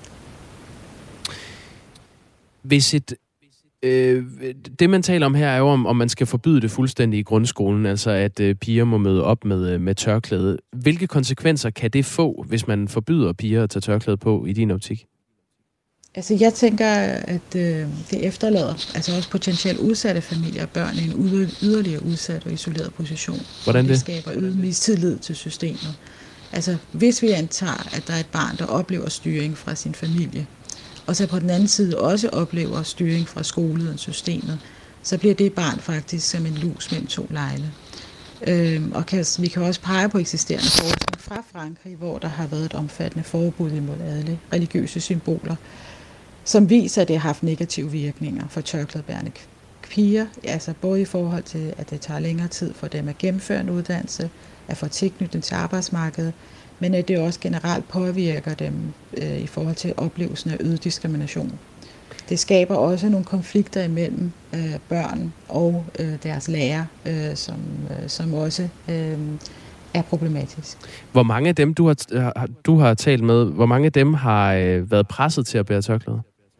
Hvis det, man taler om her, er jo om man skal forbyde det fuldstændig i grundskolen, altså at piger må møde op med tørklæde. Hvilke konsekvenser kan det få, hvis man forbyder piger at tage tørklæde på i din optik? Altså jeg tænker, at det efterlader altså også potentielt udsatte familier og børn i en yderligere udsat og isoleret position. Hvordan det? Det skaber øget mistillid til systemet. Altså hvis vi antager, at der er et barn, der oplever styring fra sin familie, og så på den anden side også oplever styring fra skolesystemet, så bliver det barn faktisk som en lus mellem to legle. Og vi kan også pege på eksisterende forskning fra Frankrig, hvor der har været et omfattende forbud imod alle religiøse symboler, som viser, at det har haft negative virkninger for tørklædebærende piger, altså både i forhold til, at det tager længere tid for dem at gennemføre en uddannelse, at få tilknytning til arbejdsmarkedet, men at det også generelt påvirker dem i forhold til oplevelsen af øget diskrimination. Det skaber også nogle konflikter imellem børn og deres lærer, som også er problematisk. Hvor mange af dem, du har talt med, hvor mange af dem har været presset til at bære tørklæde?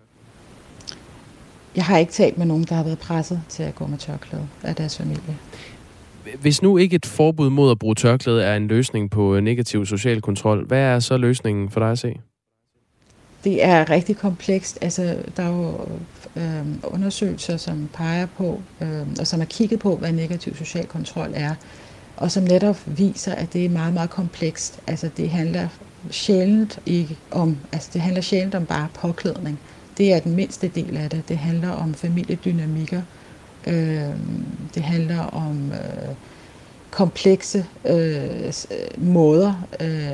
Jeg har ikke talt med nogen, der har været presset til at gå med tørklæde af deres familie. Hvis nu ikke et forbud mod at bruge tørklæde er en løsning på negativ social kontrol, hvad er så løsningen for dig at se? Det er rigtig komplekst. Altså, der er jo undersøgelser, som peger på, og som har kigget på, hvad negativ social kontrol er, og som netop viser, at det er meget, meget komplekst. Altså, det handler sjældent om bare påklædning. Det er den mindste del af det. Det handler om familiedynamikker. Det handler om komplekse måder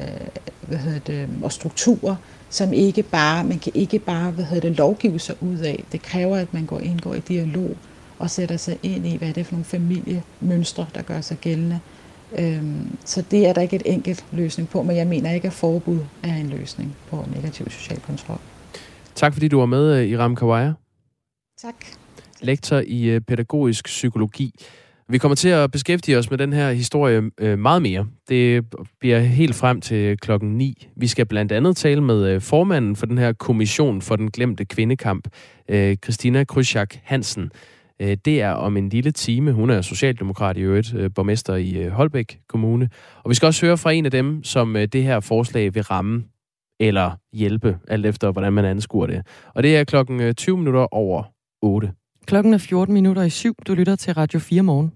og strukturer, som man kan ikke bare lovgive sig ud af. Det kræver, at man indgår i dialog og sætter sig ind i, hvad det er for nogle familiemønstre, der gør sig gældende. Så det er der ikke et enkelt løsning på, men jeg mener ikke, at forbud er en løsning på negativ social kontrol. Tak fordi du var med, Iram Kawaya. Tak. Lektor i pædagogisk psykologi. Vi kommer til at beskæftige os med den her historie meget mere. Det bliver helt frem til 9:00. Vi skal blandt andet tale med formanden for den her kommission for den glemte kvindekamp, Christina Krzysiak Hansen. Det er om en lille time. Hun er socialdemokrat i øvrigt, borgmester i Holbæk Kommune. Og vi skal også høre fra en af dem, som det her forslag vil ramme eller hjælpe, alt efter hvordan man anskuer det. Og det er 7:20. Klokken er 7:14. Du lytter til Radio 4 Morgen.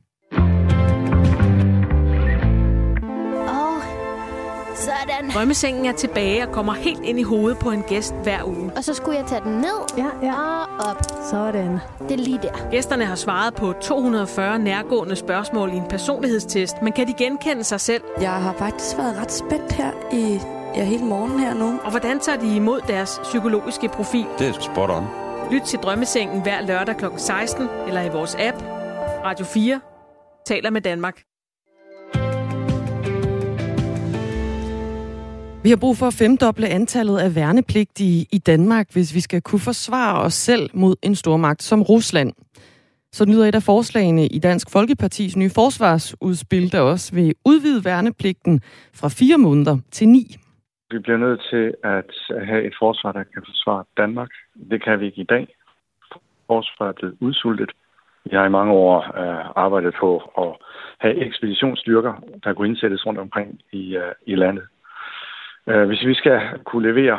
Sådan. Drømmesengen er tilbage og kommer helt ind i hovedet på en gæst hver uge. Og så skulle jeg tage den ned og op. Sådan. Det er lige der. Gæsterne har svaret på 240 nærgående spørgsmål i en personlighedstest, men kan de genkende sig selv? Jeg har faktisk været ret spændt her i hele morgen her nu. Og hvordan tager de imod deres psykologiske profil? Det er spot on. Lyt til Drømmesengen hver lørdag kl. 16 eller i vores app. Radio 4 taler med Danmark. Vi har brug for at femdoble antallet af værnepligtige i Danmark, hvis vi skal kunne forsvare os selv mod en stormagt som Rusland. Så lyder et af forslagene i Dansk Folkepartis nye forsvarsudspil, der også vil udvide værnepligten fra 4 måneder til 9. Vi bliver nødt til at have et forsvar, der kan forsvare Danmark. Det kan vi ikke i dag. Forsvaret er blevet udsultet. Vi har i mange år arbejdet på at have ekspeditionsstyrker, der kunne indsættes rundt omkring i landet. Hvis vi skal kunne levere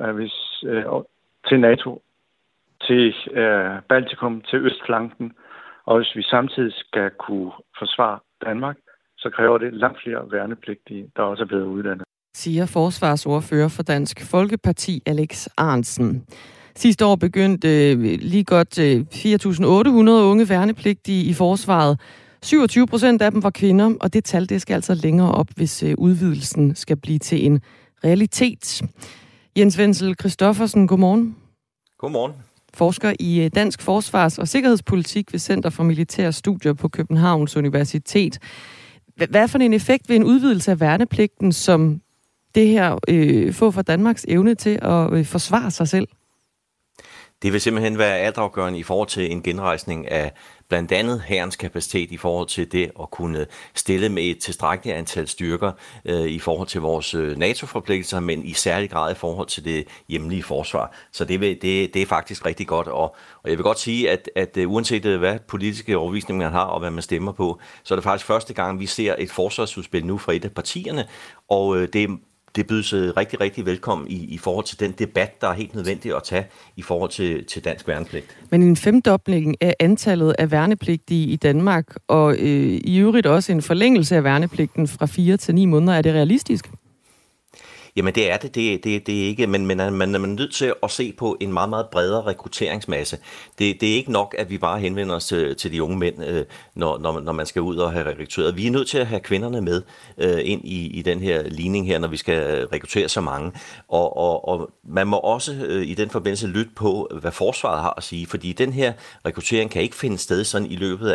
til NATO, til Baltikum, til Østflanken, og hvis vi samtidig skal kunne forsvare Danmark, så kræver det langt flere værnepligtige, der også er blevet uddannet. Siger forsvarsordfører for Dansk Folkeparti, Alex Ahrendtsen. Sidste år begyndte lige godt 4.800 unge værnepligtige i forsvaret. 27% af dem var kvinder, og det tal det skal altså længere op, hvis udvidelsen skal blive til en realitet. Jens Wenzel Christoffersen, godmorgen. Godmorgen. Forsker i dansk forsvars- og sikkerhedspolitik ved Center for Militære Studier på Københavns Universitet. Hvad for en effekt vil en udvidelse af værnepligten, som det her få for Danmarks evne til at forsvare sig selv? Det vil simpelthen være altafgørende i forhold til en genrejsning af blandt andet hærens kapacitet i forhold til det at kunne stille med et tilstrækkeligt antal styrker i forhold til vores NATO-forpligtelser, men i særlig grad i forhold til det hjemlige forsvar. Så det er faktisk rigtig godt. Og jeg vil godt sige, at uanset hvad politiske overbevisning man har og hvad man stemmer på, så er det faktisk første gang, vi ser et forsvarsudspil nu fra et af partierne, og det bydes rigtig, rigtig velkommen i forhold til den debat, der er helt nødvendig at tage i forhold til dansk værnepligt. Men en femdobling af antallet af værnepligtige i Danmark, og i øvrigt også en forlængelse af værnepligten fra 4 til 9 måneder, er det realistisk? Jamen det er det. Det er ikke, men man er nødt til at se på en meget, meget bredere rekrutteringsmasse. Det er ikke nok, at vi bare henvender os til de unge mænd, når man skal ud og have rekrutteret. Vi er nødt til at have kvinderne med ind i den her ligning her, når vi skal rekruttere så mange. Og man må også i den forbindelse lytte på, hvad forsvaret har at sige, fordi den her rekruttering kan ikke finde sted sådan i løbet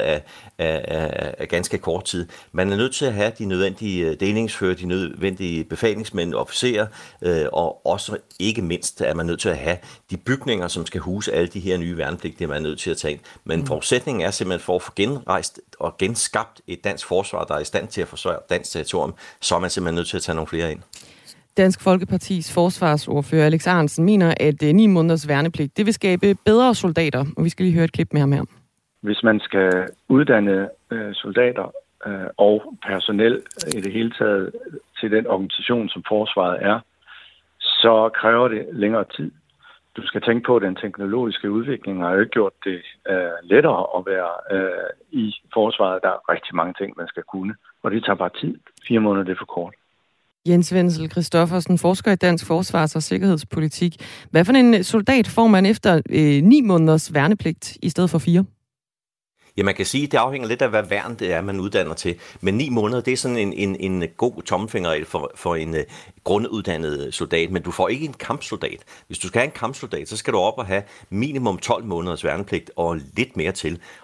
af ganske kort tid. Man er nødt til at have de nødvendige delingsfører, de nødvendige befalingsmænd, officerer, og også ikke mindst er man nødt til at have de bygninger, som skal huse alle de her nye værnepligtige, man er nødt til at tage ind. Men forudsætningen er simpelthen for at få genrejst og genskabt et dansk forsvar, der er i stand til at forsvare dansk territorium, så er man simpelthen nødt til at tage nogle flere ind. Dansk Folkepartis forsvarsordfører Alex Ahrendtsen mener, at 9 måneders værnepligt, det vil skabe bedre soldater, og vi skal lige høre et klip mere om her. Hvis man skal uddanne soldater og personel i det hele taget til den organisation, som forsvaret er, så kræver det længere tid. Du skal tænke på, at den teknologiske udvikling har jo ikke gjort det lettere at være i forsvaret. Der er rigtig mange ting, man skal kunne, og det tager bare tid. 4 måneder, det er for kort. Jens Wenzel Christoffersen, forsker i dansk forsvars- og sikkerhedspolitik. Hvad for en soldat får man efter 9 måneders værnepligt i stedet for 4? Ja, man kan sige, at det afhænger lidt af, hvad værn det er, man uddanner til. Men 9 måneder, det er sådan en god tommelfingerregel for en grunduddannet soldat. Men du får ikke en kampsoldat. Hvis du skal have en kampsoldat, så skal du op og have minimum 12 måneders værnepligt og lidt mere til.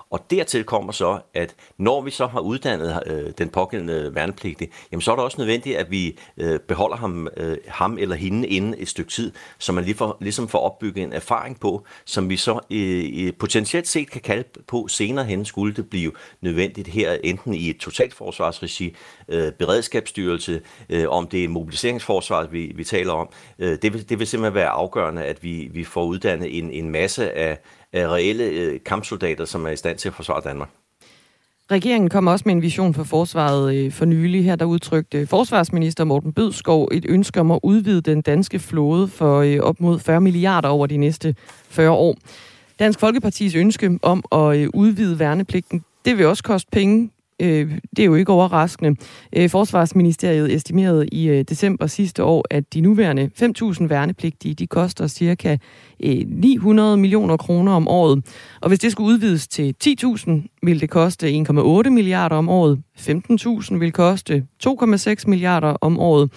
Og dertil kommer så, at når vi så har uddannet den pågældende værnepligtige, jamen så er det også nødvendigt, at vi beholder ham eller hende inden et stykke tid, så man ligesom får opbygget en erfaring på, som vi så potentielt set kan kalde på senere hen, skulle det blive nødvendigt her, enten i et totalforsvarsregi, beredskabsstyrelse, om det er mobiliseringsforsvaret, vi taler om. Det vil simpelthen være afgørende, at vi får uddannet en masse af reelle kampsoldater, som er i stand til at forsvare Danmark. Regeringen kommer også med en vision for forsvaret for nylig. Her der udtrykte forsvarsminister Morten Bødskov et ønske om at udvide den danske flåde for op mod 40 milliarder over de næste 40 år. Dansk Folkepartis ønske om at udvide værnepligten, det vil også koste penge. Det er jo ikke overraskende. Forsvarsministeriet estimerede i december sidste år, at de nuværende 5.000 værnepligtige, de koster cirka 900 millioner kroner om året. Og hvis det skulle udvides til 10.000, ville det koste 1,8 milliarder om året. 15.000 vil koste 2,6 milliarder om året.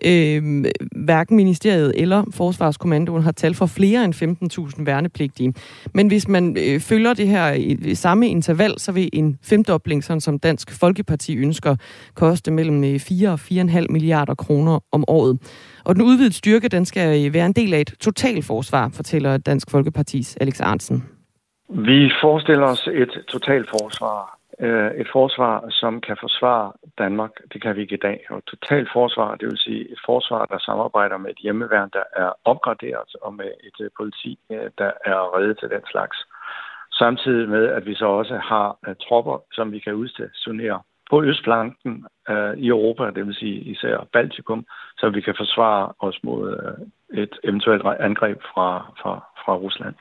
Hverken ministeriet eller Forsvarskommandoen har tal for flere end 15.000 værnepligtige. Men hvis man følger det her i samme interval, så vil en femdobling, sådan som Dansk Folkeparti ønsker, koste mellem 4 og 4,5 milliarder kroner om året. Og den udvidede styrke, den skal være en del af et totalforsvar, fortæller Dansk Folkepartis Alex Ahrendtsen. Vi forestiller os et totalforsvar. Et forsvar, som kan forsvare Danmark. Det kan vi ikke i dag. Og totalforsvar, det vil sige et forsvar, der samarbejder med et hjemmeværn, der er opgraderet, og med et politi, der er reddet til den slags. Samtidig med, at vi så også har tropper, som vi kan udstationere på østflanken i Europa, det vil sige især Baltikum, så vi kan forsvare os mod et eventuelt angreb fra Rusland.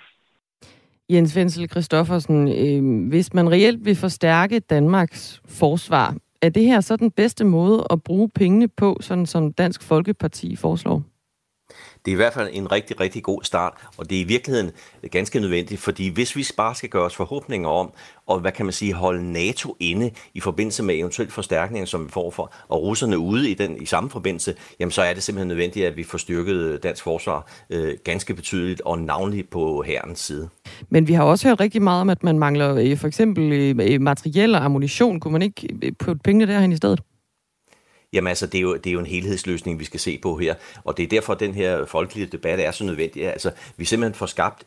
Jens Wenzel Christoffersen, hvis man reelt vil forstærke Danmarks forsvar, er det her så den bedste måde at bruge pengene på, sådan som Dansk Folkeparti foreslår? Det er i hvert fald en rigtig, rigtig god start, og det er i virkeligheden ganske nødvendigt, fordi hvis vi bare skal gøre os forhåbninger om, og hvad kan man sige, holde NATO inde i forbindelse med eventuelt forstærkninger, som vi får for, og russerne ude i samme forbindelse, jamen så er det simpelthen nødvendigt, at vi får styrket dansk forsvar ganske betydeligt, og navnlig på hærens side. Men vi har også hørt rigtig meget om, at man mangler for eksempel materiel og ammunition. Kunne man ikke putte pengene derhen i stedet? Jamen altså, det er jo en helhedsløsning, vi skal se på her, og det er derfor, at den her folkelige debat er så nødvendig. Altså, vi simpelthen får skabt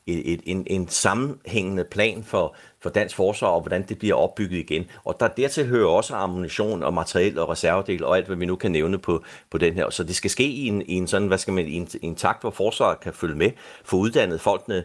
en sammenhængende plan for dansk forsvar, og hvordan det bliver opbygget igen. Og der dertil hører også ammunition og materiel og reservedel og alt, hvad vi nu kan nævne på den her. Så det skal ske i en sådan, i en takt, hvor forsvaret kan følge med, få uddannet folkene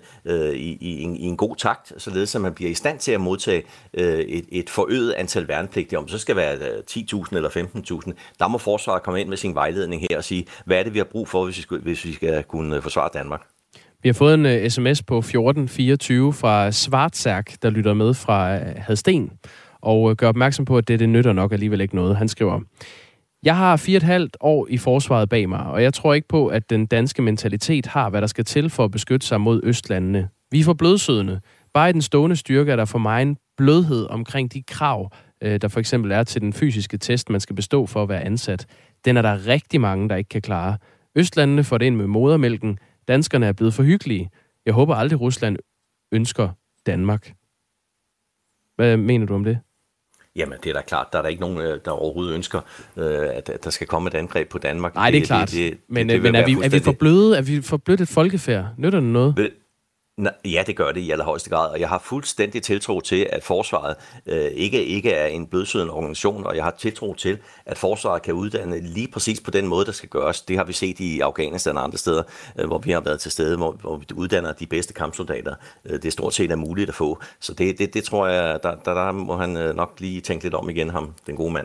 i en god takt, således at man bliver i stand til at modtage et forøget antal værnepligtige. Om så skal være 10.000 eller 15.000, der må forsvaret komme ind med sin vejledning her og sige, hvad er det, vi har brug for, hvis vi skal kunne forsvare Danmark. Vi har fået en sms på 1424 fra Svartsærk, der lytter med fra Hadsten, og gør opmærksom på, at det nytter nok alligevel ikke noget. Han skriver: Jeg har 4,5 år i forsvaret bag mig, og jeg tror ikke på, at den danske mentalitet har, hvad der skal til for at beskytte sig mod østlandene. Vi er for blødsødende. Bare i den stående styrke er der for mig en blødhed omkring de krav, der for eksempel er til den fysiske test, man skal bestå for at være ansat. Den er der rigtig mange, der ikke kan klare. Østlandene får det ind med modermælken. Danskerne er blevet for hyggelige. Jeg håber aldrig, Rusland ønsker Danmark. Hvad mener du om det? Jamen, det er da klart. Der er der ikke nogen, der overhovedet ønsker, at der skal komme et angreb på Danmark. Nej, det er klart. Men er vi for bløde? Er vi for blødt et folkefærd? Nytter det noget? Ja, det gør det i allerhøjeste grad, og jeg har fuldstændig tiltro til, at forsvaret ikke er en blødsødende organisation, og jeg har tiltro til, at forsvaret kan uddanne lige præcis på den måde, der skal gøres. Det har vi set i Afghanistan og andre steder, hvor vi har været til stede, hvor vi uddanner de bedste kampsoldater. Det stort set er muligt at få, så det tror jeg, der må han nok lige tænke lidt om igen, ham, den gode mand.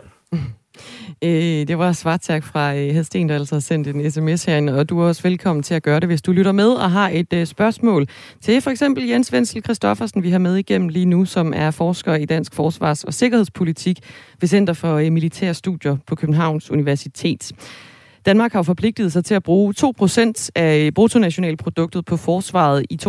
Det var Svartsærk fra Hadsten, der altså har sendt en sms herinde, og du er også velkommen til at gøre det, hvis du lytter med og har et spørgsmål til for eksempel Jens Wenzel Christoffersen, vi har med igennem lige nu, som er forsker i dansk forsvars- og sikkerhedspolitik ved Center for Militære Studier på Københavns Universitet. Danmark har jo forpligtet sig til at bruge 2% af bruttonationalproduktet på forsvaret i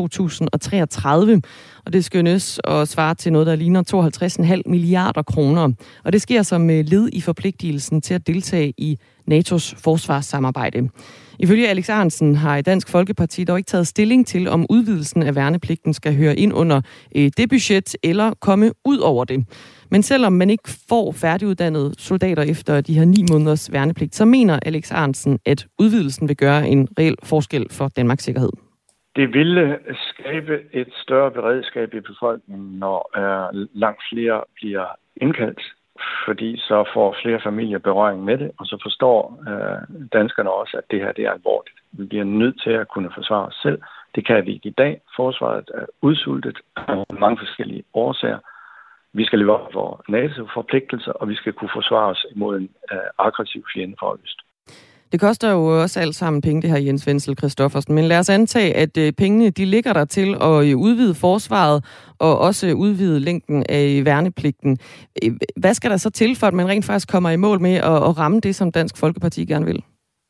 2033, og det skønnes at svare til noget, der ligner 52,5 milliarder kroner. Og det sker som led i forpligtelsen til at deltage i NATO's forsvarssamarbejde. Ifølge Alex Ahrendtsen har Dansk Folkeparti dog ikke taget stilling til, om udvidelsen af værnepligten skal høre ind under det budget eller komme ud over det. Men selvom man ikke får færdiguddannede soldater efter de her 9 måneders værnepligt, så mener Alex Ahrendtsen, at udvidelsen vil gøre en reel forskel for Danmarks sikkerhed. Det ville skabe et større beredskab i befolkningen, når langt flere bliver indkaldt, fordi så får flere familier berøring med det, og så forstår danskerne også, at det her det er alvorligt. Vi bliver nødt til at kunne forsvare os selv. Det kan vi ikke i dag. Forsvaret er udsultet af mange forskellige årsager. Vi skal leve op for NATO-forpligtelser, og vi skal kunne forsvare os imod en aggressiv fjende fra øst. Det koster jo også alt sammen penge, det her Jens Wenzel Christoffersen. Men lad os antage, at pengene de ligger der til at udvide forsvaret og også udvide længden af værnepligten. Hvad skal der så til, for at man rent faktisk kommer i mål med at ramme det, som Dansk Folkeparti gerne vil?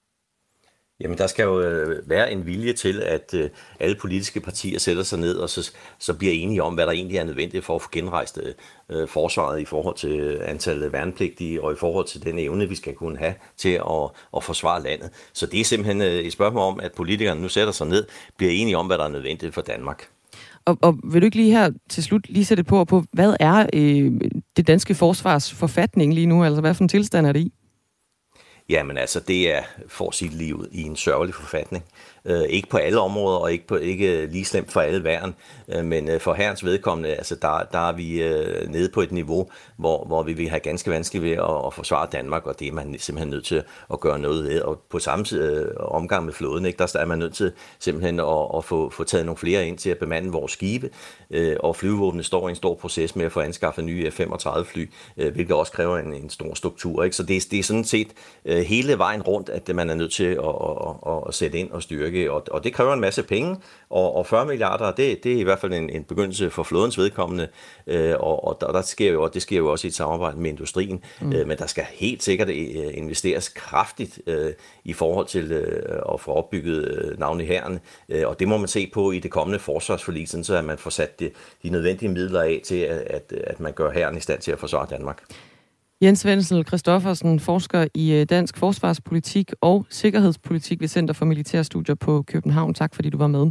Jamen, der skal jo være en vilje til, at alle politiske partier sætter sig ned og så bliver enige om, hvad der egentlig er nødvendigt for at få genrejst forsvaret i forhold til antallet af værnepligtige og i forhold til den evne, vi skal kunne have til at forsvare landet. Så det er simpelthen et spørgsmål om, at politikerne nu sætter sig ned, bliver enige om, hvad der er nødvendigt for Danmark. Og vil du ikke lige her til slut lige sætte på, hvad er det danske forsvars forfatning lige nu? Altså, hvad for en tilstand er det i? Jamen altså, det er for sit liv i en sørgelig forfatning. Ikke på alle områder, og ikke lige slemt for alle værn, men for hærens vedkommende, altså der er vi nede på et niveau, hvor vi vil have ganske vanskeligt ved at forsvare Danmark, og det er man simpelthen nødt til at gøre noget ved. Og på samme omgang med flåden, ikke, der er man nødt til simpelthen at få taget nogle flere ind til at bemande vores skibe, og flyvevåbnet står i en stor proces med at få anskaffet nye F-35 fly, hvilket også kræver en stor struktur. Ikke? Så det er sådan set hele vejen rundt, at man er nødt til at sætte ind og styrke. Og det kræver en masse penge, og 40 milliarder, det er i hvert fald en begyndelse for flådens vedkommende, og det sker jo også i et samarbejde med industrien, men der skal helt sikkert investeres kraftigt i forhold til at få opbygget navnet i hæren, og det må man se på i det kommende forsvarsforlig, så at man får sat de nødvendige midler af til, at man gør hæren i stand til at forsvare Danmark. Jens Wenzel Christoffersen, forsker i dansk forsvarspolitik og sikkerhedspolitik ved Center for Militærstudier på København. Tak fordi du var med.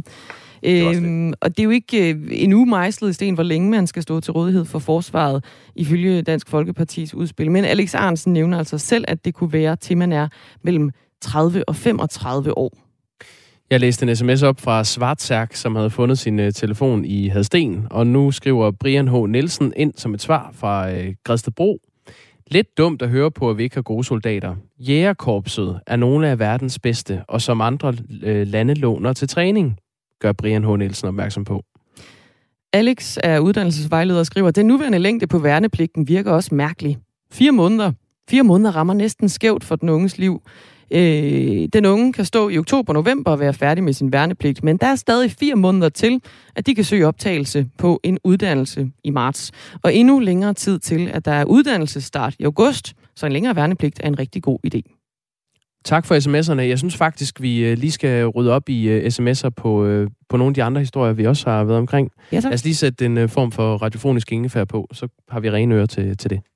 Og det er jo ikke en uge mejslet i sten, hvor længe man skal stå til rådighed for forsvaret, ifølge Dansk Folkepartis udspil. Men Alex Ahrendtsen nævner altså selv, at det kunne være til, man er mellem 30 og 35 år. Jeg læste en sms op fra Svartsærk, som havde fundet sin telefon i Hadsten, og nu skriver Brian H. Nielsen ind som et svar fra Gredstedbro. Lidt dumt at høre på, at vi ikke har gode soldater. Jægerkorpset er nogle af verdens bedste, og som andre lande låner til træning, gør Brian H. Nielsen opmærksom på. Alex er uddannelsesvejleder og skriver, at den nuværende længde på værnepligten virker også mærkelig. 4 måneder. 4 måneder rammer næsten skævt for den unges liv. Den unge kan stå i oktober-november og være færdig med sin værnepligt, men der er stadig 4 måneder til, at de kan søge optagelse på en uddannelse i marts. Og endnu længere tid til, at der er uddannelsesstart i august, så en længere værnepligt er en rigtig god idé. Tak for sms'erne. Jeg synes faktisk, vi lige skal rydde op i sms'er på nogle af de andre historier, vi også har været omkring. Ja, lad os lige sætte en form for radiofonisk ingefær på, så har vi rene ører til det.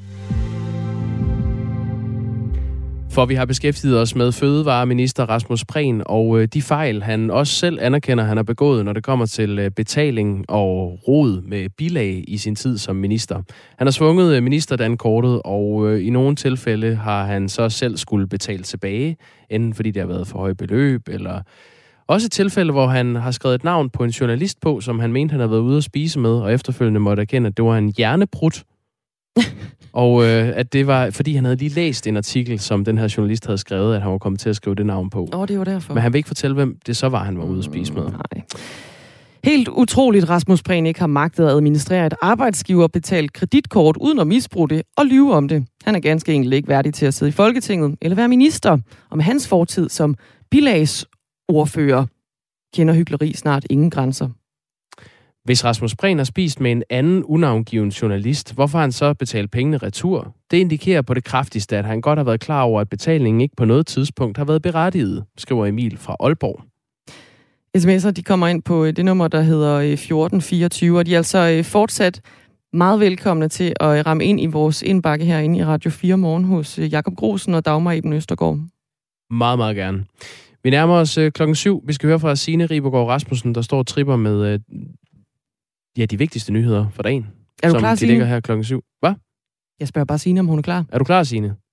For vi har beskæftiget os med fødevareminister Rasmus Prehn og de fejl, han også selv anerkender, han har begået, når det kommer til betaling og rod med bilag i sin tid som minister. Han har svunget ministerdankortet, og i nogle tilfælde har han så selv skulle betale tilbage, enten fordi det har været for høje beløb, eller også et tilfælde, hvor han har skrevet et navn på en journalist på, som han mente, han havde været ude at spise med, og efterfølgende måtte erkende, at det var en hjerneprut. Og at det var, fordi han havde lige læst en artikel, som den her journalist havde skrevet, at han var kommet til at skrive det navn på. Det var derfor. Men han vil ikke fortælle, hvem det så var, han var ude at spise med. Nej. Helt utroligt, Rasmus Prehn ikke har magtet at administrere et arbejdsgiverbetalt kreditkort, uden at misbruge det og lyve om det. Han er ganske enkelt ikke værdig til at sidde i Folketinget eller være minister. Og med hans fortid som bilagsordfører kender hykleri snart ingen grænser. Hvis Rasmus Prehn har spist med en anden unavngiven journalist, hvorfor har han så betalt pengene retur? Det indikerer på det kraftigste, at han godt har været klar over, at betalingen ikke på noget tidspunkt har været berettiget, skriver Emil fra Aalborg. SMS'er, de kommer ind på det nummer, der hedder 1424, og de er altså fortsat meget velkomne til at ramme ind i vores indbakke herinde i Radio 4 Morgen hos Jakob Grosen og Dagmar Eben Østergaard. Meget, meget gerne. Vi nærmer os 7:00. Vi skal høre fra Signe Ribergaard Rasmussen, der står og tripper med de vigtigste nyheder for dagen. Er du klar, Signe? De ligger her 7:00. Hvad? Jeg spørger bare Signe, om hun er klar. Er du klar, Signe?